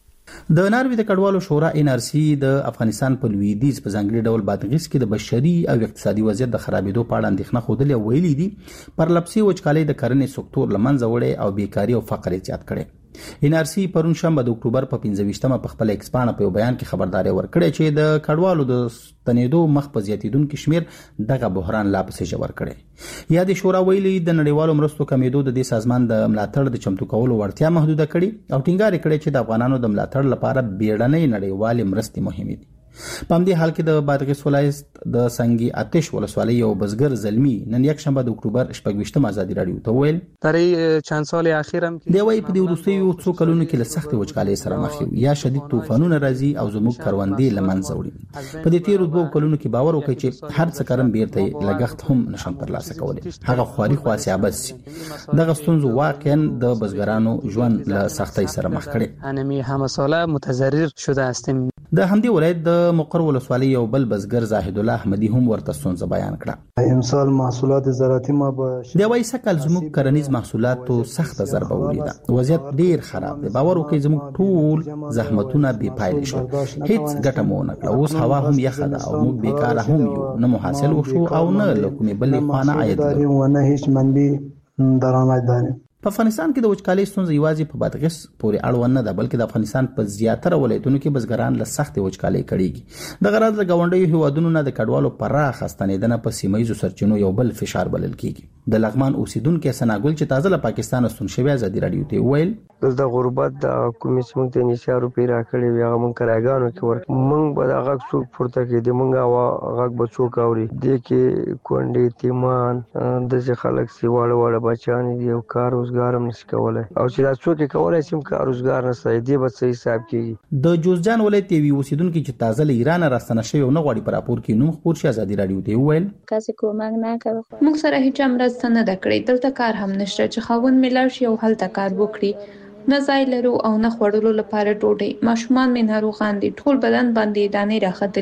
د ناروې د کډوالو شورا NRC د افغانستان په لویدیځ په ځانګړي ډول بادغیس کې د بشري او اقتصادي وضعیت د خرابېدو په اړه اندېښنه خوده ویلي دي. پرلپسې وچکالۍ د کرنې سکتور لمنځه وړي او بیکاری او فقر زیات کړي. NRC پرون شنبه د اکتوبر په 15مه په خپل ایکس پاڼه په بیان کې خبرداري ورکړه چې د کډوالو د ستنېدو مخ په زیاتیدونکو شمیر دغه بحران لا پسې ژور کړي. یا د شورا ویلي د نړیوالو مرستو کمیدو د دې سازمان د ملاتړ د چمتو کولو وړتیا محدوده کړي او ټینګار کړي چې د افغانانو د ملاتړ لپاره بیړنۍ نړیوالې مرستې مهمه دي. په همدې حال کې د بادغیس ولایت د سنگي آتش ولسوالۍ یو بزګر زلمی نن یک شنبه د اکتوبر 28 ازادي رادیو ته ویل درې چند سال اخیر هم دی وای په دې وروستیو څو کلونو کې له سخت وچکالۍ سره مخ یو یا شدید طوفانونه راځي او زموږ کروندې لمنځه وړي. په دې تیرو 2 کلونو کې باور وکړي چې هر څه کرم بیرته لګښت هم نشم ترلاسه کولای. هغه خواري خاصیابت سي دغه ستونزو واقعا د بزګرانو ژوند له سختۍ سره مخ کړي. انمی همه ساله متضرر شده هستیم. د همدې ولایت د مقر ولسوالۍ یو بل بزګر زاهد الله احمدي هم ورته ستونزه بیان کړه. امسال محصولات زراعتي ما به د وای سکل زموږ کرنیز محصولاتو سخت ضربه ولیده. وضعیت ډیر خراب دی. باور وکړئ زموږ ټول زحمتونه بې پایلې شو. هیڅ ګټه مو نه کړه. اوس هوا هم یخه ده او موږ بیکاره هم یو. نه مو حاصل وشو او نه له کومې بلې خوا نه عاید لرو او نه هیڅ منبع درآمد داریم. په افغانستان کې د وچکالۍ ستونزې یوازې په بادغیس پورې اړوند نه ده بلکې د افغانستان په زیاتره ولایتونو کې بزګران له سخت وچکالۍ کړيږي. د غرض د گاونډیو هیوادونو نه د کډوالو پراخ ستنېدنه په سیمایي سرچینو یو بل فشار بلل کیږي. د لغمان اوسیدونکو سناګل چې تازه له پاکستان ستون شوی ازادي رادیو ته ویل د غربت د حکومت څنګه ته نشه روپی راکړي وي هغه مونږ کراګانو کې ورک مونږ به هغه څوک پورته کې دي مونږ هغه بچو کاوري دي کې کونډې تیمان د خلک سیواله واړه بچان دي او کار روزګار هم نشي کولای او چې دا څوک کولای سیم کار روزګار نه سي دي به صحیح حساب کیږي. د جوزجان ولایت وی اوسیدونکو چې تازه له ایران راستنه شوی نه غواړي پر راپور کې نوم خبر شي ازادي رادیو ته ویل کاسې کومنګ نه کوي موږ سره هیڅ مرسته نه دکړي دلته کار هم نشته چې خاون ملاوي شي او هلته کار وکړي نه ځای لرو او نه خوړلو لپاره ډوډۍ ماشومان مې ناروغان دي ټول بدن باندې دانې راختلي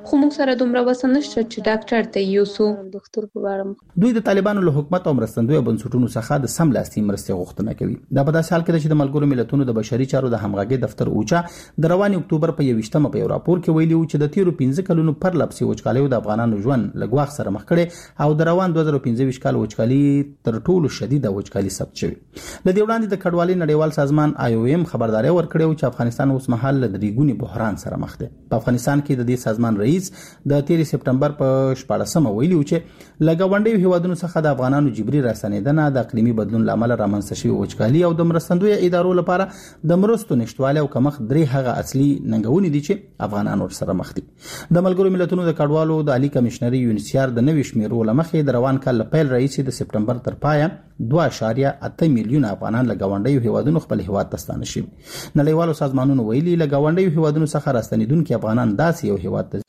خو موږ سره دومره وسه نشته چې ډاکټر ته یوسو. ډاکټر په اړه دوی د طالبانو له حکومت او مرستندوی بنسټونو څخه د سملاسي مرستې غوښتنه کوي. دا په داسې حال کې چې د ملګرو ملتونو د بشري چارو د همغږي دفتر اوچا د روان اکتوبر په 21مه په یو راپور کې ویلي و چې د تیرو 15 کلونو پر لپسي وچکالۍ د افغانانو ژوند لګواخ سره مخ کړي او د روان 2015 کال وچکالۍ تر ټولو شدیده وچکالۍ ثبت شوې. د دې وړاندې د کډوالۍ نړیوال سازمان IOM خبرداري ورکړې و چې افغانستان اوس مهال د ریګونی بحران سره مخ دی. په افغانستان کې د دې سازمان رئیس د 13 سپټمبر په 14مه ویلي و چې لګاونډي هیوادونو څخه د افغانانو جبري راستنیدنه د اقلیمي بدلون لامل رامنځته شوی وچکالي او د مرستندوی ادارو لپاره د مرستو نشټواله او کمښت درې هغه اصلي ننګونې دي چې افغانان ورسره مخ دي. د ملګرو ملتونو د کډوالو د عالی کمشنري UNHCR د نوي شمیرو لمخې د روان کال پیل رئیس د سپټمبر تر پایه 2.8 میلیون افغانان لګاونډي هیوادونو خپل هیواد ته ستانه شوي. نړیوالو سازمانونو ویلي لګاونډي هیوادونو څخه راستنیدونکو افغانان داسې یو هیواد ته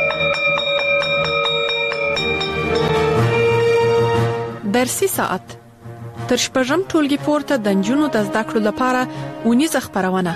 درسي ساعت تر شپږم ټولګي پورته د نجونو د زده کړو لپاره ونیزه خبرونه.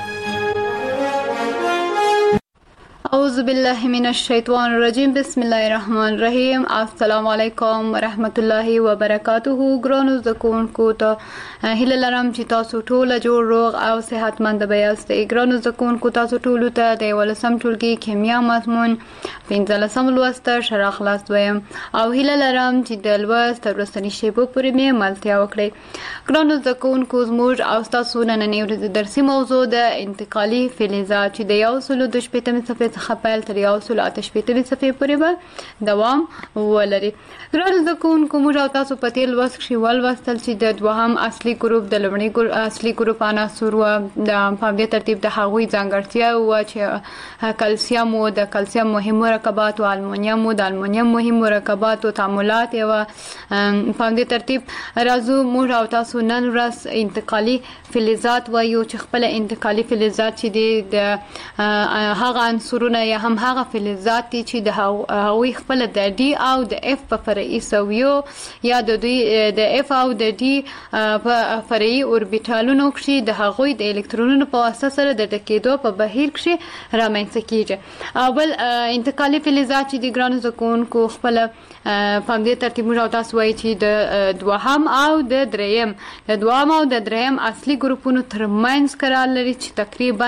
اعوذ بالله من الشیطان الرجیم بسم الله الرحمن الرحیم. السلام علیکم ورحمت الله وبرکاته. ګرانو زکونکو ته هیله لرم چې تاسو ټول جوړ روغ او صحتمند یاست. ګرانو زکونکو تاسو ټول ته د 11م ټولګي کیمیا مضمون 15م لوست شرح خلاص ویم او هیله لرم چې د لوست ورستنی شیبو پورې مې ملتیا وکړي. ګرانو زکونکو زموږ او تاسو نننۍ ورځ درسي موضوع د انتقالي فلزات چې د 128 صفحې خپل تر 128 صفحې پورې به دوام ولري. ګرانو زکونکو موږ تاسو په تیر لوست کې ولوستل چې د دوهم اصلي ګروپ د لومړي اصلي ګروپ عناصر او د په دې ترتیب د هغوی ځانګړتیا او چې کلسیم او د کلسیم مهم مرکبات او المونیم او د المونیم مهم مرکبات او تعاملات او په دې ترتیب راځو موږ تاسو نن ورځ انتقالي فلزات وایو چې خپل انتقالي فلزات چې د هغه عنصرونه یا هم هغه فلزات دي چې د هغوی خپل د ډي او د اف په فرعي سویو یا د دوی د اف او د ډي په فرعي اوربیټالونو کې د هغوی د الکترونونو په واسطه سره د ټکېدو په بهیر کې رامنځته کیږي. اول انتقالي فلزات چې د ګرانو زکونکو خپل په دې ترتیب موږ تاسو وایي چې د دوهم او د دریم اصلي ګروپونو ترمنځ قرار لري چې تقریبا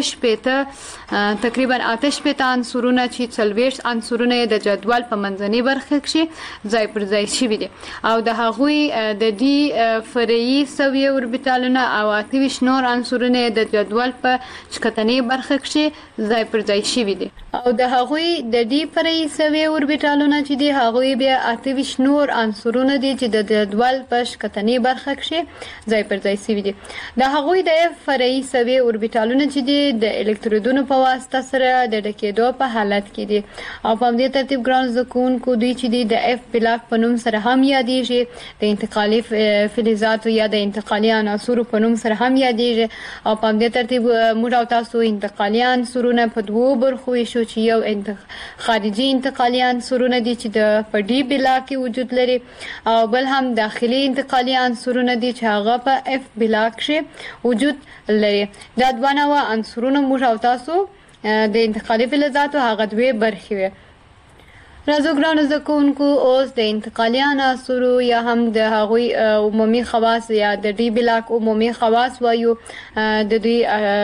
8 عنصرونه چې 40 عنصرونه د جدول په منځنۍ برخه کې ځای پر ځای شوي دي او د هغوی د ډي فرعي سویه اوربیټالونه او 28 نور عنصرونه د جدول په ښکتنۍ برخه کې ځای پر ځای شوي دي او د هغوی د ډي فرعي سویه اوربیټالونه چې دي هغوی بیا 28 نور عنصرونه دي چې د جدول په ښکتنۍ برخه کې ځای پر ځای شوي دي. د هغوی د اف فرعي سویه اوربیټالونه چې دي د الکترودونو په واسطه سره د ډکېدو په حالت کې دي او په دې ترتیب ګران زکونکو دوی چې دي د اف بلاک په نوم سره هم یادېږي د انتقالي فلزاتو یا د انتقالي عناصرو په نوم سره هم یادېږي او په دې ترتیب موږ تاسو انتقالي عنصرونه په دوو برخو ویشو چې یو خارجي انتقالي عنصرونه دي چې د په ډي بلاک کې وجود لري او بل هم داخلي انتقالي عنصرونه دي چې هغه په اف بلاک کې وجود لري. دا دوه نوع عنصرونه موږ تاسو د انتقالي فلزاتو هغه دوه برخې وي. راځو ګرانو زکونکو اوس د انتقالي عناصرو یا هم د هغوی عمومي خواص یا د ډي بلاک عمومي خواص وایو د دوی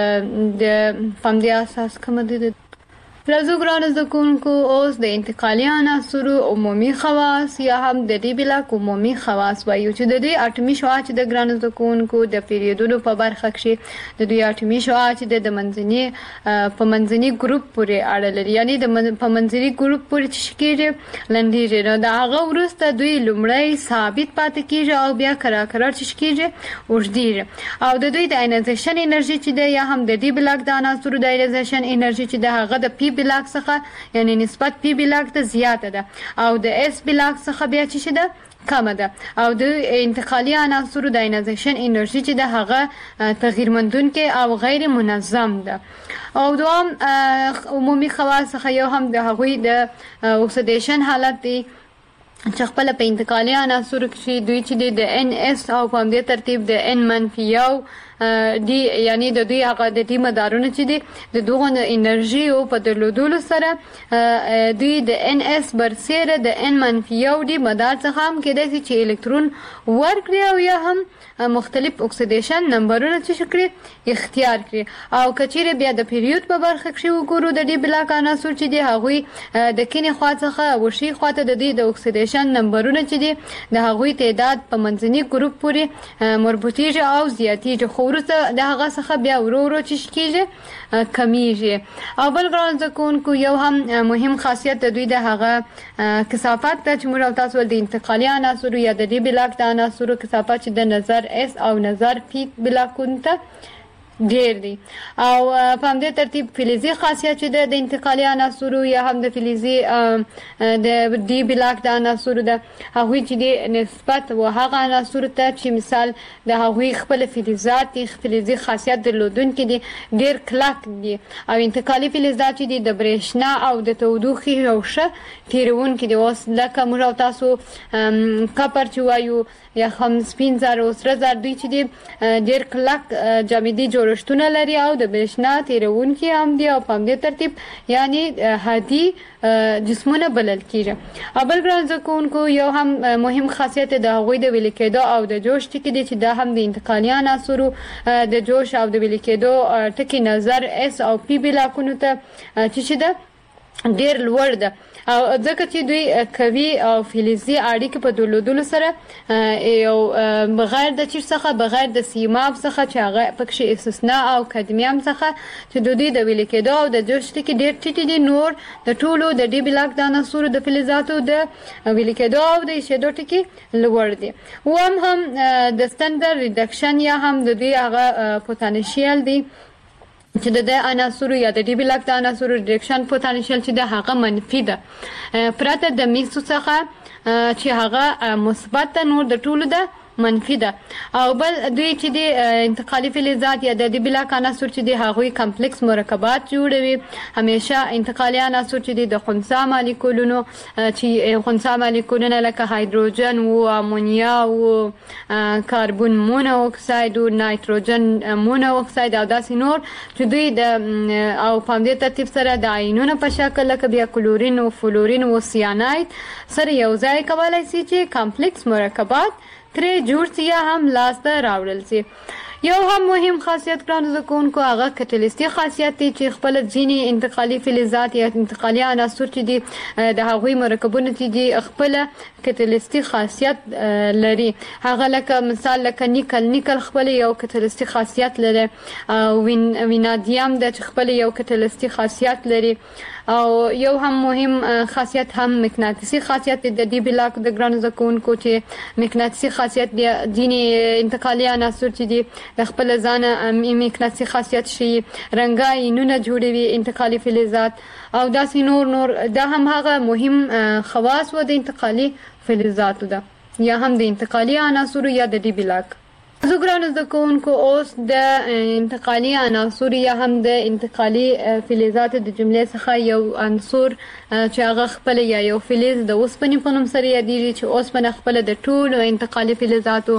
د فهمدي اساس کوم دي. راځو ګرانو زکونکو اوس د انتقالي عناصرو عمومي خواص یا هم د ډي بلاک عمومي خواص وایو چې د دوی اټومي شعاع چې د ګرانو زکونکو د پیریودونو په برخه کې د دوی اټومي شعاع چې د منځني ګروپ پورې اړه لري یعنی د په منځني ګروپ پورې چې کېږي لنډیږي نو د هغه وروسته دوی لومړی ثابت پاتې کېږي او بیا کرار چې کېږي اوږدیږي او د دوی د آینایزیشن انرژي چې ده یا هم د ډي بلاک د عناصرو د آینایزیشن انرژي چې ده هغه د پی بلاک څخه یعنی نسبت پی بلاک ته زیاته ده او د اس بلاک څخه بیا چې ده کمه ده او د انتقالي عناصرو د آینایزیشن انرژي چې ده هغه تغییر مندونکې او غیر منظم ده. او دوام عمومي خواص څخه یو هم د هغوی د اوکسیدیشن حالت دی چې خپل په انتقالي عناصرو کې دوی چې د ان اس او په دې ترتیب د ان منفي یو دی یعنی د دوی هغه د دې مدارونه چې دي د دوغه انرژي او په درلودلو سره دوی د NS برسره د N-1 دی مدار څخه هم کېدای شي چې الکترون ورکړي او یا هم مختلف اکسیډیشن نمبرونه چې شکري اختیار کړي او کچېره بیا د پیریود په برخه کې وګورو د دې بلاک عناصر چې دي هغوی د کینې خوا څخه وشي خواته د دې د اکسیډیشن نمبرونه چې دي د هغوی تعداد په منځني ګروپ پورې مربوطیږي او زیاتیږي خو وروسته د هغه څخه بیا ورو ورو چې کېږي کمیږي او بل ګران زکونکو یو هم مهم خاصیت د دوی د هغه کثافت چې موږ تاسو د انتقالي عناصر یا د دې بلاک د عناصر کثافت چې د نظر S او نظر P بلاکونو ته ډیر دي او په همدې ترتیب فلزي خاصیت چې د انتقالي عناصر یا هم د فلزي د دی بلاک د عناصر د هغوی چې د نسبت و هغه عناصر ته چې مثال د هغوی خپل فلزات فلزي خاصیت درلودونکي دي ډیر کلک دي او انتقالي فلزات چې د برېښنا او د تودوخې او ښه تیرونکي دي اوس لکه موږ تاسو کپر چې وایو یا هم سپین زر او سره زر دوی چې دي ډیر کلک جامدي جوړښتونه لري او د برېښنا تیرونکي هم دي او په همدې ترتیب یعنی هادي جسمونه بلل کیږي او بل ګران زکونکو یو هم مهم خاصیت د هغوی د ویلي کېدو او د جوش ټکي دي چې دا هم د انتقالي عناصرو د جوش او د ویلي کېدو ټکي نظر S او P بلاکونو ته چې ده ډیر لوړ ده او ځکه چې دوی قوي او فلزي اړیکې په درلودلو سره یو بغیر د چیر څخه بغیر د سیماب څخه چې هغه پکې استثناء او کدمیوم څخه چې دوی د ویلي کېدو او د جوش ټکي ډیر ټیټ دي نور د ټولو د ډي بلاک د عناصرو د فلزاتو د ویلي کېدو او د شیدو ټکي لوړ دي هم د ستاندر ریډکشن یا هم د دوی هغه پوتانشیل دي چې د عناصر یا د ډي بلاک د عناصر ریډکشن پوتانشیل چې د هغه منفي ده پرته د میکس څخه چې هغه مثبت نور د ټولو ده منفي ده او بل دوی چې د انتقالي فلزات یا د ډي بلاک عناصر چې د هغوی کمپلیکس مرکبات جوړوي همیشه انتقالي عناصر چې د خنثی مالیکولونو چې خنثی مالیکولونه لکه هایدروجن او امونیا او کاربن مونو اکساید او نایتروجن مونو اکساید او داسې نور چې دوی د او په همدې ترتیب سره د آیونونو په شکل لکه بیا کلورین او فلورین او سیاناید سره یو ځای کولای شي چې کمپلیکس مرکبات ترې جوړ سي یا هم لاسته راوړل سي یو هم مهم خاصیت ګران زکونکو هغه کټلیستي خاصیت دی چې خپل ځینی انتقالي فلزات یا انتقالي عناصر چې دي د هغوی مرکبونه چې دي خپل کټلیستي خاصیت لري هغه لکه مثال لکه نیکل خپل یو کټلیستي خاصیت لري وینادیم د خپل یو کټلیستي خاصیت لري او یو هم مهم خاصیت هم مغناطیسي خاصیت د دې بلاک د ګران زکونکو چې مغناطیسي خاصیت د ځینی انتقالي عناصر چې دي د خپل ځان مغناطیسي خاصیت شي رنګاینونه جوړوي انتقالي فلزات او داسې نور دا هم هغه مهم خواص و د انتقالي فلزاتو ده یا هم د انتقالي عناصر یا د دې بلاک زه ګرانو زده کوونکو اوس د انتقالي عناصر یا هم د انتقالي فلزاتو د جملې څخه یو عنصر چې هغه خپل یا یو فلز د اوسپنې په نوم سره یادېږي چې اوسپنه خپل د ټولو انتقالي فلزاتو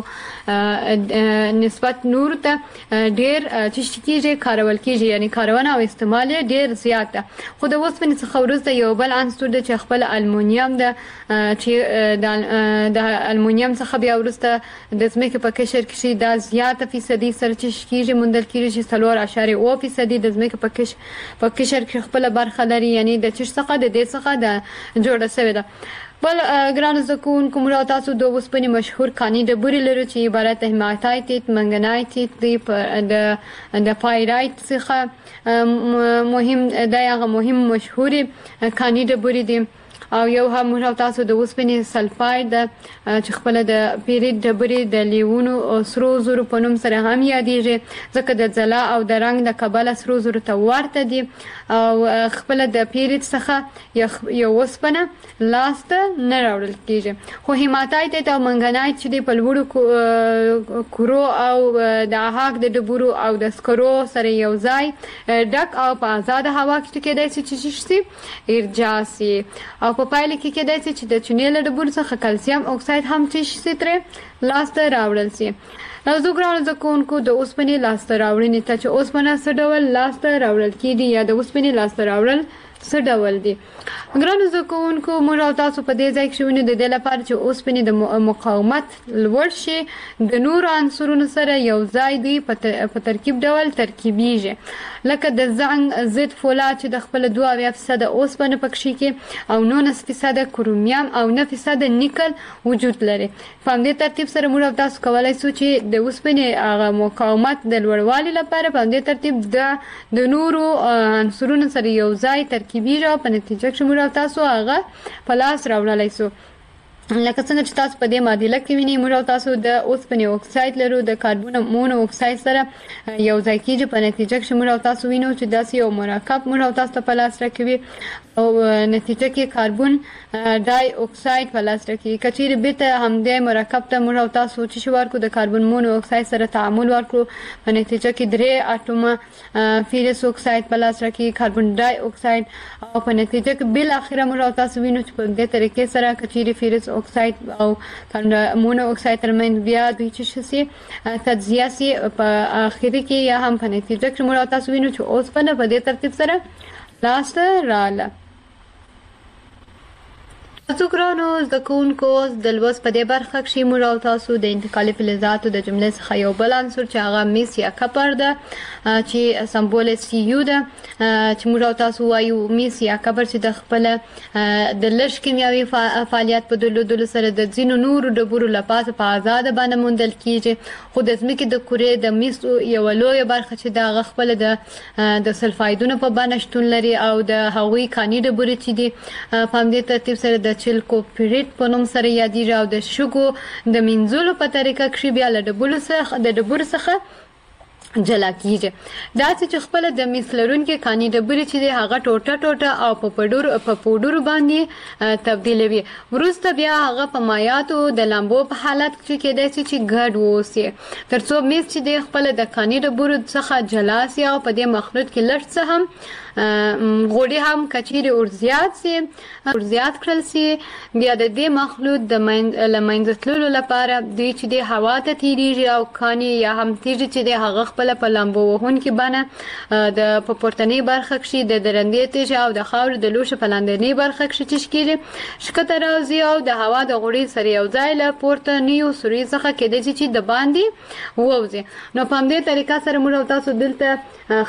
نسبت نور ته ډېر چې کېږي کارول کېږي یعنی کارونه او استعمال یې ډېر زیات ده خو د اوسپنې څخه وروسته یو بل عنصر دی چې خپل المونیم ده چې د المونیم څخه بیا وروسته د ځمکې په قشر کې دا زیاته فیصدي سره چې کېږي موندل کېږي چې 4.9% د ځمکې په قشر کې خپل برخه لري یعنی د چش څخه د دې څخه د جوړه شوې ده بل ګران زکونکو موږ تاسو د اوسپنې مشهور کاني ډبرې لرو چې عبارت هیماتایت منګنایت دی د پایرایت څخه مهم دغه مهم مشهوري کاني ډبرې دي او یو هم موږ تاسو د اوسپنې سلفاید چې خپل د پیریډ ډبرې د لیوونو او سرو زرو په نوم سره هم یادېږي ځکه د ځلا او د رنګ د کبله سرو زرو ته ورته دي او خپل د پیریډ څخه یو اوسپنه لاسته نه راوړل کېږي خو هیماتایت او منګنایت چې په لوړو کورو او د هاک د ډبرو او د سکرو سره یو ځای ډک او په آزاد هوا کې کېدای شي چې ارجاع شي او په پایله کې کېدای شي چې د چونې له ډبرو څخه کلسیم اکساید هم چې ترې لاسته راوړل شي. زه ګرانو زده کوونکو د اوسپنې لاسته راوړنې ته چې اوسپنه څه ډول لاسته راوړل کېږي یا د اوسپنې لاسته راوړل څه ډول دي. ګرانو زده کوونکو موږ او تاسو په دې ځای کې شوونه د دې لپاره چې اوسپنې د مقاومت لوړ شي د نورو عنصرونو سره یو ځای دی په ترکیب ډول ترکیبیږي، لکه د زنګ ضد فولاد چې د خپل 2% اوسپنه پکې کې او 9% کرومیم او 9% نیکل وجود لري. په دې ترتیب سره موږ او تاسو کولای شو چې د اوسپنې مقاومت د لوړوالي لپاره په دې ترتیب د نورو عنصرونو سره یو ځای ترکیبیږي او په نتیجه کې موږ او تاسو هغه په لاس راوړلای شو. لکه څنګه چې تاسو په دې معادله کې وینئ موږ او تاسو د اوسپنې اکساید لرو د کاربن مونو اکساید سره یو ځای کېږي. په نتیجه کې موږ او تاسو وینو چې داسې یو مرکب موږ او تاسو په لاس راکوي او نتیجه کې کاربن ډای اکساید په لاس راکوي. کچېرې بیرته همدې مرکب ته موږ او تاسو چې ورکو د کاربن مونو اکساید سره تعامل ورکړو په نتیجه کې 3 اټومه فیرس اکساید په لاس راکوي کاربن ډای اکساید او په نتیجه کې بل اخره موږ او تاسو وینو چې په دې طریقې سره کچېرې فیرس اکساید او مونو اکساید ترمنځ بیا دوی چې شي تجزیه سي په اخر کې یا هم په نتیجه کې موږ تاسو وینو چې اوسپنه په دې ترتیب سره لاسته رااله. تاسو ګرانو زده کوونکو د لوست په دې برخه کې موږ او تاسو د انتقالي فلزاتو د جملې څخه یو بل عنصر چې هغه میس یا کپر ده چې سمبول سی یو ده چې موږ او تاسو وایو میس یا کپر چې د خپل د لږ کیمیاوي فعالیت په درلودلو سره د ځینو نورو ډبرو لپاره په آزاد باندې موندل کیږي، خو د ځمکې د کورې د میس یو لوی برخه چې د خپل د سلفایدونو په باندې شتون لري او د هغوی کاني ډبرې چې دي په دې ترتیب سره د چلکوپریټ په نوم سره یادېږي او د شګو د منځلو په طریقه کې بیا له ډبرو څخه جلا کیږي. دا چې خپل د میس لرونکي کاني ډبرې چې دی هغه ټوټه او په پودرو باندې تبدیلوي. وروسته بیا هغه په مایعاتو د لامبو په حالت کې کېدای شي چې ګډ واوسي ترڅو میس چې دی خپل د کاني ډبرو څخه جلا سي او په دې مخلوط کې لږ څه هم غوړي هم کچېرې ورزیات کړل سي. بیا د دې مخلوط د منځ تللو لپاره دوی چې د هوا ته تیریږي او کاني یا هم تیږي چې د هغه خپل په لامبو وهونکي باندې د په پورتنۍ برخه کې د درندې تیږي او د خاورو د لوښو په لاندنۍ برخه کې چې کېږي شکته راوځي او د هوا د غوړي سره یو ځای له پورتنیو سوري څخه کېدای شي چې د باندې ووځي. نو په همدې طریقه سره موږ تاسو دلته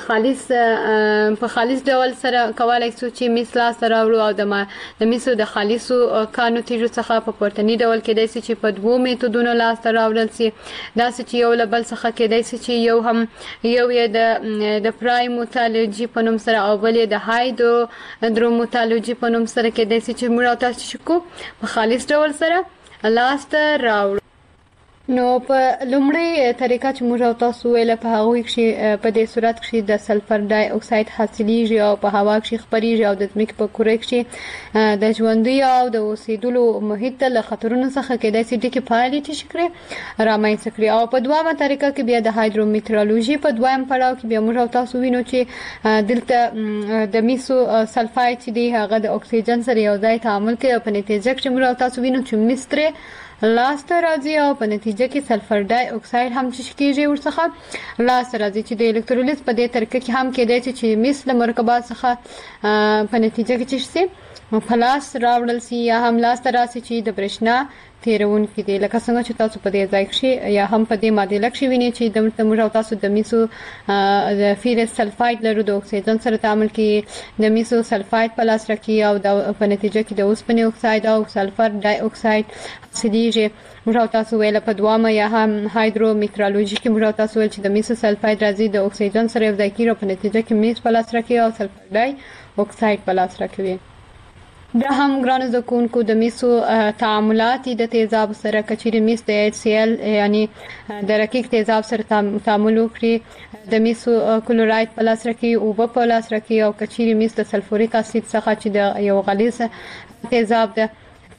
خالص ډول سره کولای شو چې میس لاس راوړو او د میسو د خالصو کانو تیږو څخه په پورتني ډول کېدای شي چې په 2 میتودونو لاس راوړل شي. دا چې یو له بل څخه کېدای شي چې یو یې د پرایموتالوجي په نوم سره او بل یې د هایدروموتالوجي په نوم سره کېدای شي چې موږ تاسو شکو په خالص ډول سره لاس راوړو. نو په لومړی طریقه چې موږ تاسو ویل په هغه کې په دې صورت کې د سلفر ډای اکساید حاصلېږي او په هوا کې خپرېږي او د ځمکې په کره کې د ژوندۍ او د اوسېدلو محیط له خطرونو څخه کېدای شي ډېرې فعالیت شي رامنځته کړي. او په دویمه طریقه کې بیا د هایدرومیټرولوژي په دویم پړاو کې بیا موږ تاسو وینو چې دلته د میسو سلفاید چې دی هغه د اکسیجن سره یو ځای تعامل کوي او په نتیجه کې موږ تاسو وینو چې مستره لاسته راځي او په نتیجه کې سلفر ډای اکساید هم چې کېږي ورڅخه لاسته راځي چې د الکترولیز په دې طریقه کې هم کېدای شي چې میس له مرکبات څخه په نتیجه کې چې په لاس راوړل شي یا هم لاسته راسي چې د برېښنا تیرونکي دي. لکه څنګه چې تاسو په دې ځای کې یا هم په دې معادله کې وینئ چې د موږ تاسو د میسو د فیرس سلفاید لرو د اکسیجن سره تعامل کوي د میسو سلفاید په لاس راکوي او په نتیجه کې د اوسپنې اکساید او سلفر ډای اکساید حاصلېږي. موږ تاسو ویل په دوامه یا هم هایدرومیټرولوژي کې موږ تاسو ویل چې د میسو سلفاید راځي د اکسیجن سره یو ځای کېږي او په نتیجه کې میس په لاس راکوي او سلفر ډای اکساید په لاس راکوي. دا هم ګرانو زده کوونکو د میسو تعاملات د تیزاب سره کچېرې میس د HCl یعنی د رقیق تیزاب سره تعامل وکړي د میسو کلوراید په لاس راکوي اوبه په لاس راکوي او کچېرې میس د سلفوریک اسید څخه چې د یو غلیظ تیزاب ده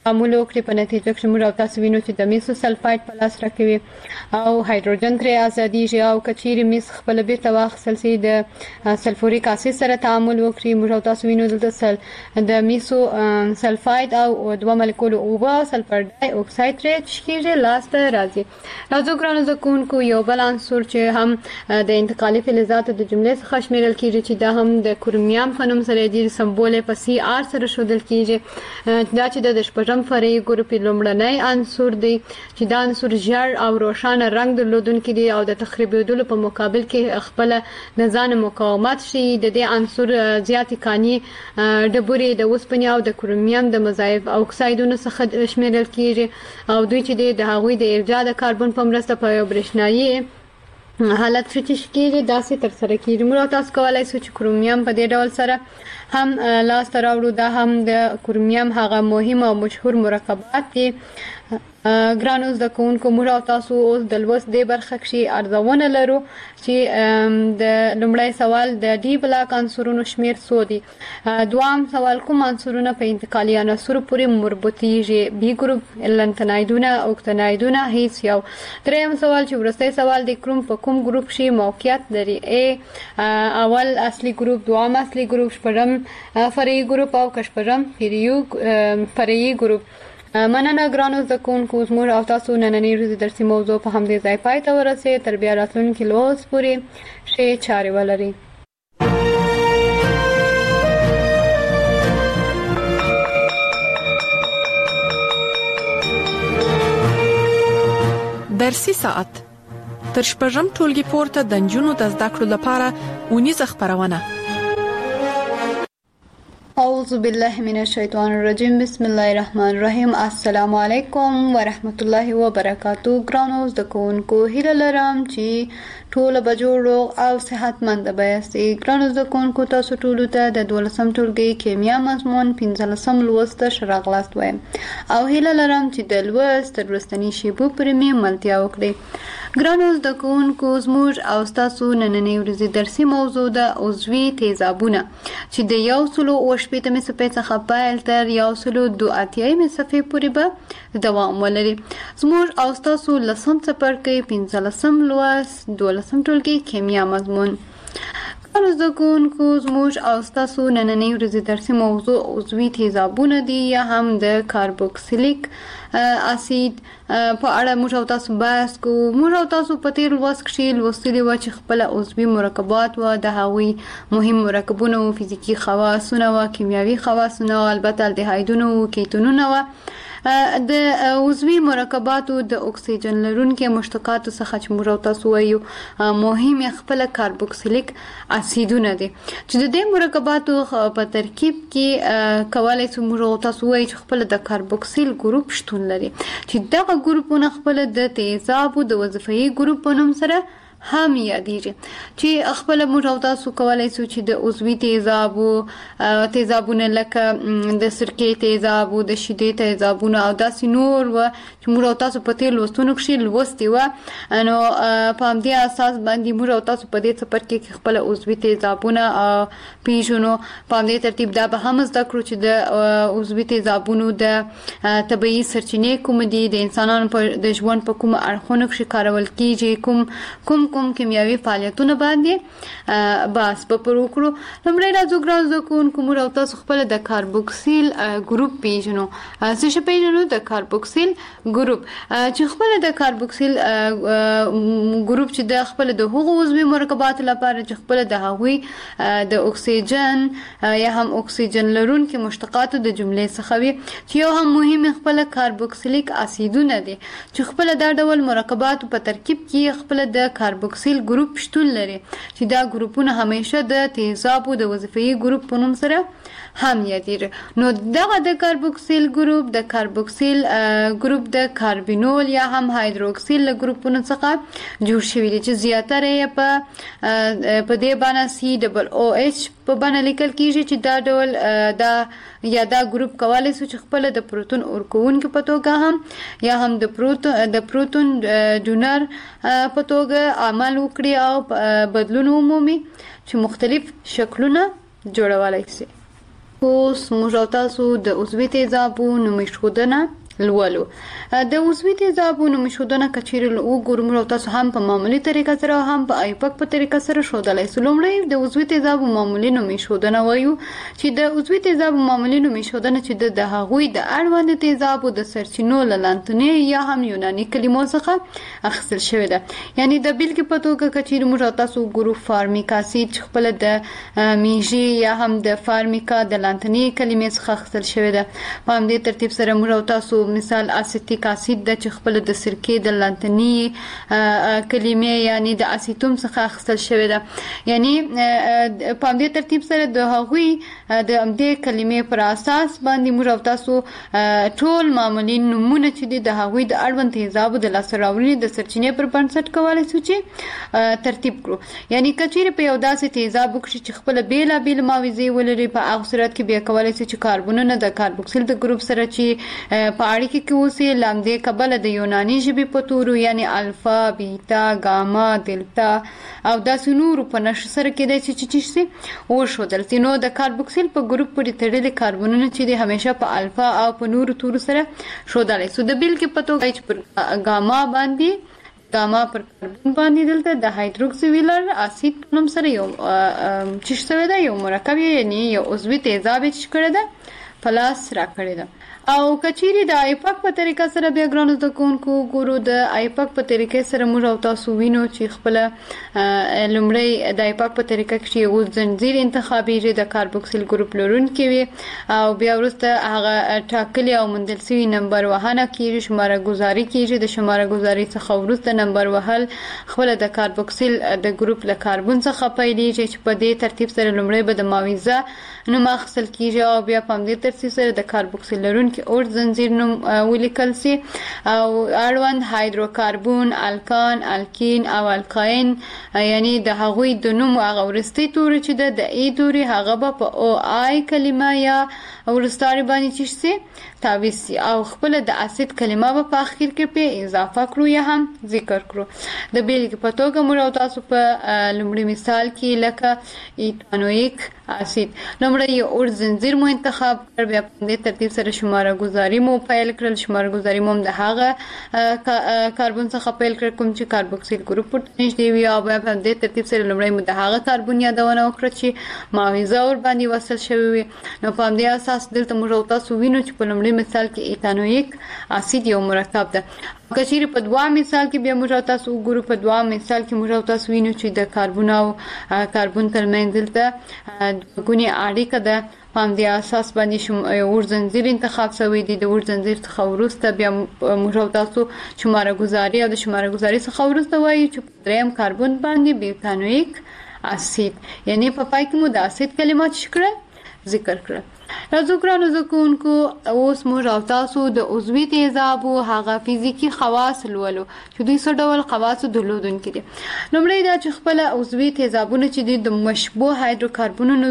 تعامل وکړي په نتیجه کې موږ او تاسو وینو چې د میسو سلفایډ په لاس راکوي او هایدروجن ترې ازاديږي او کچيري میس خپل بیرته واخیستل شي د سلفوریک اسید سره تعامل وکړي. موږ او تاسو وینو دلته د میسو سلفایډ او دوه مالیکول اوبه سلفر ډای اکساید ترې شکیږي لاس ته راځي. راځو ګرانو زکونکو یو بل عنصر چې هم د انتقالي فلزاتو د جملې څخه شمیرل کیږي چې دا هم د کرومیوم په نوم سره د سمبول په سی آر سره شودل کیږي. دا چې د شپږم فرعي ګروپ لومړنی عنصر دی چې دا عنصر ژړ او روښانه رنگ درلودونکي دی او د تخریبېدلو په مقابل کې خپل د ځان مقاومت شي. د دې عنصر زیاتې کاني ډبرې د اوسپنې او د کرومیوم د مضاعف اکسایدونو څخه شمیرل کیږي او دوی چې د هغوی د ارجاع د کاربن په مرسته په یو برېښنايي حالت فټیش کیږي داسې تر سره کیږي. موږ تاسو کولای شو چې کرومیوم په دې ډول سره هم لاس ته راوړو. دا هم د کرومیوم هغه مهم او مشهور مرکبات دي. ګرانو زده کوونکو موږ او تاسو اوس د لوست د برخه کې ارزونه لرو چې د لومړی سوال د ډي بلاک عنصرونو شمیر څو دي. دوام سوال کوم عنصرونه په انتقالي عناصرو پورې مربوطیږي؟ بي ګروپ، لنتنایدونه، اوکتنایدونه، هیڅ یو. دریم سوال چې ورسته سوال د کروم په کوم ګروپ کې موقعیت لري؟ ا اول اصلي ګروپ، دوام اصلي ګروپ، شپږم فرعي ګروپ او کشپږم فرعي ګروپ. مننه ګرانو زکونکو زموږ او تاسو نننۍ ورځې درسي موضوع په همدې ځای پای ته ورسېد. تر بیا راتلونکي لوست پورې ښې چارې ولرئ. درسي ساعت تر شپږم ټولګي پورته د نجونو د زده کړو لپاره ونیزه خبرونه. اعوذ بالله من الشیطان الرجیم. بسم الله الرحمن الرحیم. السلام علیکم ورحمت الله وبرکاتہ. ګرانو زده کوونکو هیله لرم چې ټول به جوړ او صحتمند یاستئ. ګرانو زده کوونکو تاسو ټول ته د 12م ټولګي کیمیا مضمون 15م لوست ته راغلاست وایم او هیله لرم چې د لوست تر وروستنۍ شیبو پورې مې ملتیا وکړئ. ګرانو زده کوونکو زموږ او تاسو نننۍ ورځې درسي موضوع د عضوي تیزابونه چې د 180 صفحې څخه پیل تر 182 صفحې پورې به دوام ولري. زموږ او تاسو لسم څپرکی 15م لوست 12م ټولګي کیمیا مضمون. ګرانو زده کوونکو زموږ او تاسو نننۍ ورځې درسي موضوع عضوي تیزابونه دي یا هم د کاربوکسیلیک اسید په اړه موږ او تاسو بحث کوو. موږ او تاسو په تیر لوست کې لوستلي و چې خپل عضوي مرکبات و د هغوی مهم مرکبونه او فزیکی خواصونه او کیمیاوي خواصونه او البته الدهایدونه او کیتونونه و. د عضوي مرکباتو د اکسیجن لرونکو مشتقاتو څخه چې موږ تاسو وایو مهم خپل کاربوکسیلیک اسیدونه دي چې د دې مرکباتو په ترکیب کې کولای شو موږ تاسو وایو چې خپل د کاربوکسیل ګروپ شتون لري چې دغه ګروپونه خپل د تیزابو د وظیفي ګروپ په نوم سره هم یادېږي چې خپل موږ تاسو کولای شو چې د عضوي تیزابونه لکه د سرکې تیزاب او د شیدې تیزابونه او داسې نور و چې موږ تاسو په تیر لوستونو کې لوستي و نو په همدې اساس باندې موږ تاسو په دې څپرکي کې خپل عضوي تیزابونه پیژنو. په همدې ترتیب دا به هم زده کړو چې د عضوي تیزابونو د طبيعي سرچینې کوم دي، د انسانانو د ژوند په کوم اړخونو کې کارول کیږي، کوم کیمیاوي فعالیتونه باندې بحث به وکړو. لومړی راځو ګرانو زده کوونکو موږ تاسو خپل د کاربوکسیل ګروپ پیژنو. څه پیژنو؟ د کاربوکسیل ګروپ چې خپل د کاربوکسیل ګروپ چې د خپل د هغو عضوي مرکبات لپاره چې خپل د هغوی د اکسیجن یا هم اکسیجن لرونکو مشتقاتو د جملې څخه وي چې یو هم مهم خپل کاربوکسیلیک اسیدونه دي چې خپل د ډول مرکباتو په ترکیب کې خپل د کاربوکسیل ګروپ شتون لري چې دا ګروپونه همیشه د تیزابو د وظیفي ګروپ په نوم سره هم یادېږي. نو دغه د کاربوکسیل ګروپ د کاربوکسیل ګروپ د کاربینول یا هم هایدروکسیل ګروپونو څخه جوړ شوی دی چې زیاتره یې په دې باندې COOH په باندې لیکل کیږي چې دا ډول دا ګروپ کولای شي چې خپل د پروتون ورکوونکو په توګه هم یا هم د پروتون ډونر په توګه عمل وکړي او بدلون عمومي چې مختلف شکلونه جوړولای شي. اوس موږ تاسو د عضوي تیزابونو مشهودنه لولو. د عضوي تیزابونو مشهودنه کچیر وګورم او تاسو هم په معمولی طریقه سره هم په ایپک په طریقه سره شودلای سو. لومړی د عضوي تیزابو معمولی نوم مشهودنه وایو چې د عضوي تیزابو معمولی نوم مشهودنه چې د هغوی د اړوند تیزابو د سرچینو لانتنی یا هم یوناني کلمو څخه اخیستل شوی ده. یعنی د بیلګې په توګه کچیر موږ تاسو ګورو فارمیک اسید خپل د میجی یا هم د فارمیکا د لانتنی کلمې څخه اخیستل شوی ده. په همدې ترتیب سره موږ تاسو مثال اسیتیک اسید د خپل د سرکې د لانتنی کلمې یعنی د اسیتوم څخه اخیستل شوی ده. یعنی په همدې ترتیب سره د هغوی د همدې کلمې پر اساس باندې موږ تاسو ټول معمولی نمونه چې د هغوی د اړوند تیزابو د لاسته راوړنې د سرچینې پر بنسټ کولای شو چې ترتیب کړو. یعنی کچیر په یو داسې تیزاب کې چې خپل بیلابیل ماویزې ولري په هغه صورت کې بیا کولای شي چې کاربونونه د کاربوکسیل د ګروپ سره چې په اړیکه کې اوسې لامدې قبل د یوناني ژبې په تورو یعنی الفا بیتا گاما دلتا او داسې نور په نشه سره کېدای شي چې او شودل نو د کاربوکسیل په ګروپ پورې تړلي کاربونونه چې د همیشه په الفا او په نور تورو سره شودل سو. د بیل کې په توګه چې پر گاما پر کاربون باندې دلته د هایدروکسیویلر اسید په نوم سره یو چشتوي ده یو مرکب یعنی یو عضوي تیزاب چې کړی ده پلاس را کړی ده. او کچيري د ایپک په طریقه سره بیا ګرانو د کوونکو ګورو د ایپک په طریقې سره موږ او تاسو وینو چې خپل لومړی د ایپک په طریقه کې یو زنجیر انتخابي د کاربوکسیل ګروپ لرونکي وي او بیا وروسته هغه ټاکلي او موندل شوی نمبر وهنه کیږي شماره گذاری کیږي. د شماره گذاری څخه وروسته نمبر وهل خپل د کاربوکسیل د ګروپ له کاربون څخه پیلېږي چې په دې ترتیب سره لومړی به د ماویزه نوم اخیستل کیږي او بیا په دې ترتیب سره د کاربوکسیل لرونکي اور زنجیر نوم ولیکل سي او اړوند هایدروکاربون الکان الکین او الکاین یعنی د هغوی د نوم هغه ورستي توري چې د ای توري هغه په او آی کلمه یا ورستاري باندې چې سي تعویض او خپل د اسید کلمه په اخر کې په اضافه کړو یا هم ذکر کړو. د بیلګې په توګه موږ تاسو په لومړي مثال کې لکه ایتانویک اسید لومړی اور زنجیر مو انتخاب کړ بیا په دې ترتیب سره شماره گذاری مو پیل کړل. شماره گذاری مو د هغه کاربون څخه پیل کړ کوم چې کاربوکسیل ګروپ ورته نږدې وي او بیا په دې ترتیب سره لومړی مو د هغه کاربون یادونه وکړه چې ماویزه ور باندې وصل شوی وي. نو په دې اساس دلته موږ تاسو وینو چې په لومړي مثال کې ایتانویک اسید یو مرکب ده. کچیر په دوا مثال کې بیا موږ تاسو وګورو په دوا مثال کې موږ تاسو وینو چې د کاربون او کاربون ترمنځ دلته غونی اړیکه ده. په دې اساس باندې اور زنجیر انتخاب شوی دی. د اور زنجیر څخه وروسته بیا موږ تاسو شماره گذاری او د شماره گذاری څخه وروسته وایي چې دریم کاربون باندې بیوتانویک اسید یعنی په پای کې مو د اسید کلمات ذکر کړل. راځو ګرانو زکونکو اوس موږ او تاسو د عضوي تیزابو هغه فزیکی خواص لولو چې دوی څه ډول خواص درلودونکي دي. لومړی دا چې خپل عضوي تیزابونه چې د مشبوه هایدروکاربونونو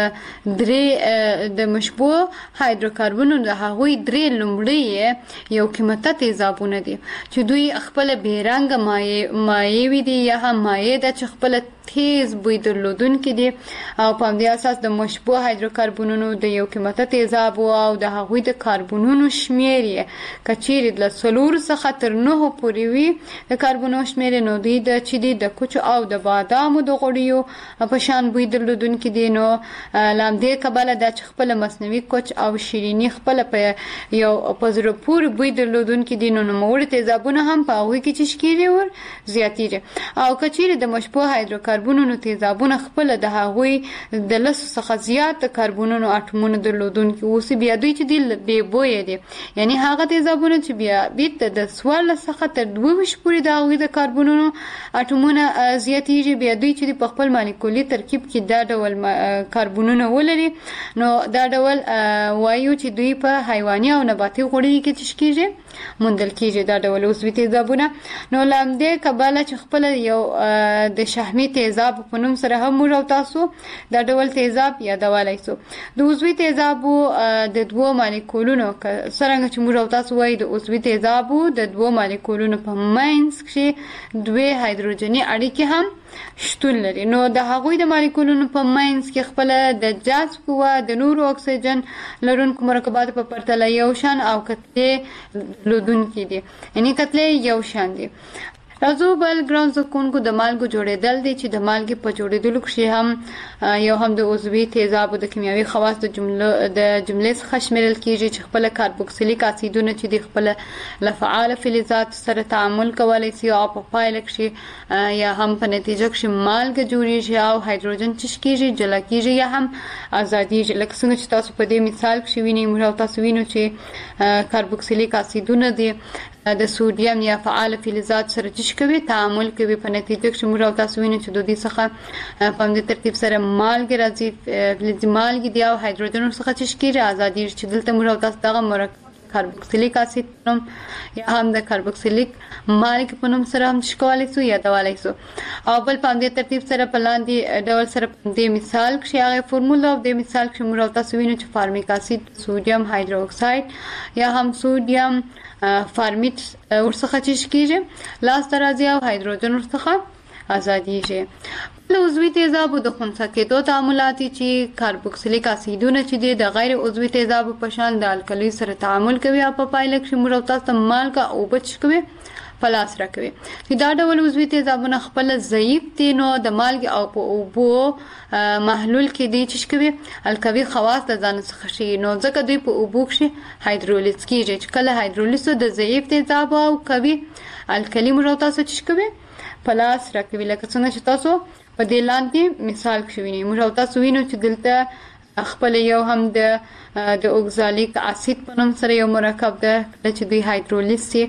د مشبوه هایدروکاربونونو د هغوی درې لومړی یو قیمته تیزابونه دي چې دوی خپل بیرنګ مایع وي دي یا هم مایع د چې خپل تیز بوی درلودونکي دي او په دې اساس د مشبوه هایدروکاربونونو د یو قیمته تیزاب او د هغوی د کاربونونو شمیر یې کچیر د سلور څخه تر 9 پورې وي. د کاربونونو شمیر نو دی د چې دی د کوچ او د بادامو د غوړیو په شان بوی درلودونکي دي. نو لامدې قبل د خپل مصنوعي کوچ او شیرینی خپل په یو پزره پورې بوی درلودونکي دي. نو موړ تیزابونه هم په هغوی کې چې شکیري ور زیاتیږي او کچیر د مشبوه هایدروکاربونونو تیزابونه خپل د هغوی د لس څخه زیات کاربونونو اټومونه درلودونکي اوس بیا دوی چې دی بې بوی دي یعنی هغه تیزابونه چې بیا بیت د سوال څخه تر 22 پورې د هغوی د کاربونونو اټومونه زیاتیږي. بیا دوی چې په خپل مالیکولي ترکیب کې دا ډول کاربونونه ولري نو دا ډول وایو چې دوی په حیواني او نباتي غوړي کې تشکیږي موندل کیږي دا ډول عضوي تیزابونه. نو لامدې قبل چې خپل یو د شحمي تیزاب په نوم سره هم موږ او تاسو دا ډول تیزاب یادولای شو. د عضوي تیزابو د دوو مالیکولونو څنګه چې موږ او تاسو وایي د عضوي تیزابو د دوو مالیکولونو په منځ کې دوه هایدروجني اړیکې هم شتون لري. نو د هغوی د مالیکولونو په منځ کې خپل د جذب قوه د نورو اکسیجن لرونکو مرکباتو په پرتله یو شان او کتلې لودونکي دي، یعنی کتلې یو شان دي. راځو بل ګران زکونکو د مالګو جوړېدل دي چې د مالګې په جوړېدلو کې هم یو هم د عضوي تیزابو د کیمیاوي خواص د جملې څخه شمیرل کیږي چې خپل کاربوکسیلیک اسیدونه چې د خپل له فعال فلزات سره تعامل کولای شي او په پایله کې یا هم په نتیجه کې مالګه جوړیږي او هایدروجن چې کیږي جلا کیږي یا هم ازادیږي. لکه څنګه چې تاسو په دې مثال کې وینئ موږ تاسو وینو چې کاربوکسیلیک اسیدونه دي د سودیم یا فعال فلزات سره چې کوي تعامل کوي، په نتیجه کې موږ او تاسو وینو چې د دې څخه په دې ترتیب سره مالګه راځي، فلز مالګه دی او هایدروجن څخه چې کیږي ازادي چې دلته موږ او تاسو دغه مرکب کاربوکسیلیک اسید نوم یا هم د کاربوکسیلیک مالګه په نوم سره هم شکولای شو یادولای شو. او بل په دې ترتیب سره په لاندې ډول سره د مثال کې هغه فرموله او د مثال کې موږ او تاسو وینو چې فارمیک اسید سودیم هایدروکساید یا هم سودیم فارمیت ورڅخه چې کیږي لاس راځي او هایدروجن ورڅخه ازادیږي. د عضوي تیزابو د خنثی کېدو تعاملات چې کاربوکسیلیک اسیدونه چې د غیر عضوي تیزابو په شان د الکلی سره تعامل کوي او په پایله کې موږ تاسو مالګه او بچ کوي پلاس راکوي. دا ډول عضوي تیزابونه خپل ضعیف دي نو د مالګه او په اوبو محلول کې دي چې کوي الکوي خواص د ځان څخه شي، نو ځکه دوی په اوبو کې هایدرولیز کیږي چې کله هایدرولیز د ضعیف تیزاب او کوي الکلی موږ تاسو چې کوي پلاس راکوي. لکه څنګه چې تاسو په دې لاندې مثال کې وینئ موږ تاسو وینو چې دلته خپل یو هم د اوکزالیک اسید په نوم سره یو مرکب ده چې دوی هایدرولیز سي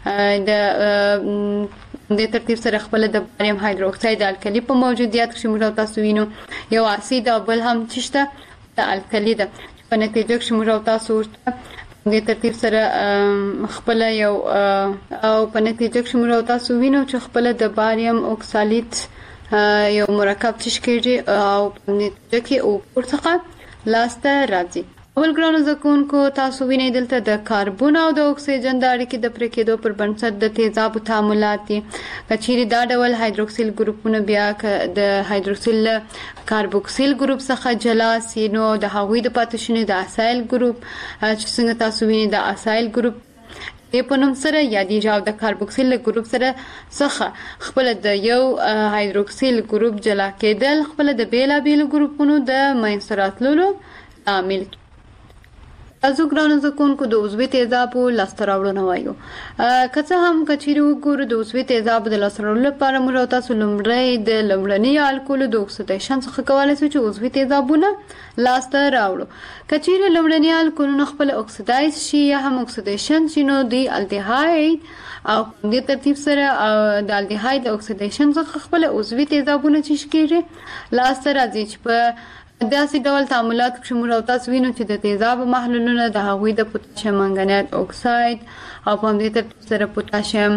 د ترتیب سره خپل د باریم هایدروکساید الکلی په موجودیت کې موږ تاسو وینو یو اسید او بل هم چشته د الکلی ده په نتیجه کې موږ تاسو د ترتیب سره خپل یو او په نتیجه کې موږ تاسو وینو چې خپل د باریم اوکسالیت یو مرکب تشکیږي او په نتیجه کې او ورڅخه لاسته راځي. اول ګرانو زکونکو تاسو وینئ دلته د کاربن او د اکسیجن د اړیکې د پرې کېدو پر بنسټ د تیزابو تعاملات دي. که چیرې دا ډول هایدروکسیل ګروپونه بیا د هایدروکسیل کاربوکسیل ګروپ څخه جلا سي نو د هغوی د پاتې شونې د اسایل ګروپ چې څنګه تاسو وینئ د اسایل ګروپ په نوم سره یادېږي او د کاربوکسیل ګروپ سره څخه خپل د یو هایدروکسیل ګروپ جلا کېدل خپل د بیلابیلو ګروپونو د منځته راتللو عامل کیږي. تاسو ګرانو زکونکو د عضوي تیزابو لاسته راوړنه وایو. که څه هم کچېرې وګورو د عضوي تیزابو د لاسته راوړلو لپاره موږ تاسو لومړی د لومړني الکولو د اکسیدیشن څخه کولی شو چې عضوي تیزابونه لاسته راوړو. کچېرې لومړني الکولونه خپل اکسیدایز شي یا هم اکسیدیشن شي نو د الډیهاید او د ترتیب سره د الډیهاید د اکسیدیشن څخه خپل عضوي تیزابونه چې کېږي لاسته راځي چې په داسې ډول تعاملات کې موږ تاسو وینو چې د تیزابو محلولونه د هغوی د پوتاشیم منګنیټ اکساید او په دې ترتیب سره پوتاشیم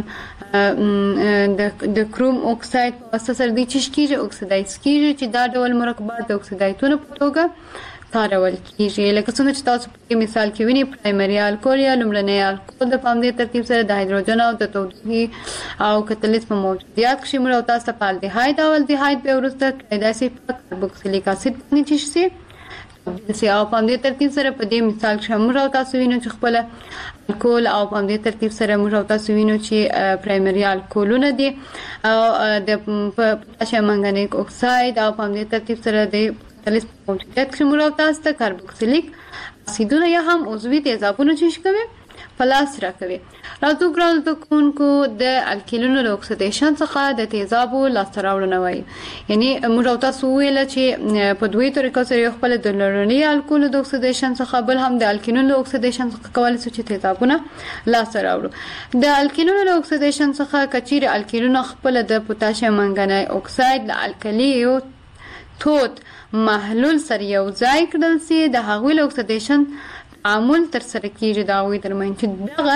د کروم اکساید په واسطه سره د چې کېږي اکسیدایز کېږي چې دا ډول مرکبات د اکسیدایتونو په توګه کارول کیږي. لکه څنګه چې تاسو په مثال کې وینئ پرایمري الکول یا لومړنی الکول د په دې ترتیب سره د هایدروجن او د تودوخې او کتلیز په موجودیت کې موږ تاسو په الډیهاید او الډیهاید به وروسته کېدای شي په کاربوکسیلیک اسید باندې شي او په دې ترتیب سره په دې مثال کې موږ تاسو وینو چې خپل الکول او په دې ترتیب سره موږ تاسو وینو چې پرایمري الکولونه دي او د پوتاشیم منګنیټ اکساید او په دې ترتیب سره د موجودیت کې موږ تاسو ته کاربوکسیلیک اسیدونه یا هم عضوي تیزابونه چې کوي پلاس راکوي. راځو ګرانو زکونکو د الکیلونو د اکسیدیشن څخه د تیزابو لاسته راوړنه وایي. یعنی موږ تاسو ویل چې په دوی طریقو سره خپل د لومړني الکولو د اکسیدیشن څخه بل هم د الکینونو د اکسیدیشن څخه کولای شو چې تیزابونه لاسته راوړو. د الکینونو د اکسیدیشن څخه کچیر الکینونو خپل د پوتاشیم منګنیټ اکساید د الکلی تود محلول سره یو ځای کړل سي د هغوی له اکسیدیشن تعامل تر سره کیږي د هغوی ترمنځ چې دغه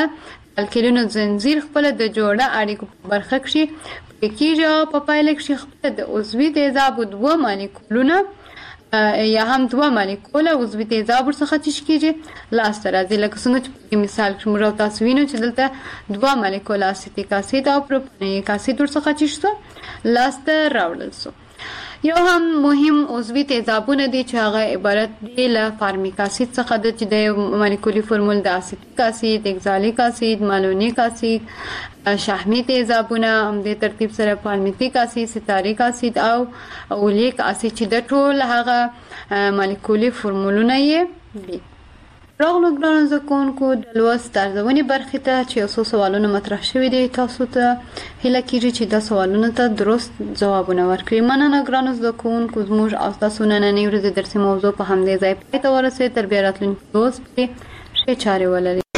الکلینو زنجیر خپل د جوړه اړیکو برخه کړي کیږي او په پایله کې خپل د عضوي تیزاب دوه مالیکولونه یا هم دوه مالیکول عضوي تیزاب ورڅخه تش کیږي لاس تر ازي لکه څنګه چې مثال کې موږ تاسو وینو چې دلته دوه مالیکول اسیتیک اسید او پروپانیک اسید ورڅخه تش شو لاس ته راوړل شو یو هم مهم عضوي تیزابونه دي چې هغه عبارت دي له فارمیک اسید څخه د چې د مالیکولي فورمول د اسیتیک اسید اگزالیک اسید مالونیک اسید شحمی تیزابونه هم د ترتیب سره پالمیتیک اسید ستاریک اسید او اولیک اسید چې د ټول هغه مالیکولي فورمولونه یې دي. راغلو ګرانو زده کوونکو د لوست ارزونې برخې ته چې یو څو سوالونه مطرح شوي دي تاسو ته هیله کیږي چې دا سوالونه ته درست ځوابونه ورکړي. مننه ګرانو زده کوونکو زموږ او تاسو نننۍ ورځې درسي موضوع په همدې ځای پای ته ورسېد. تر بیا راتلونکي روز پرې ښې چارې ولرئ.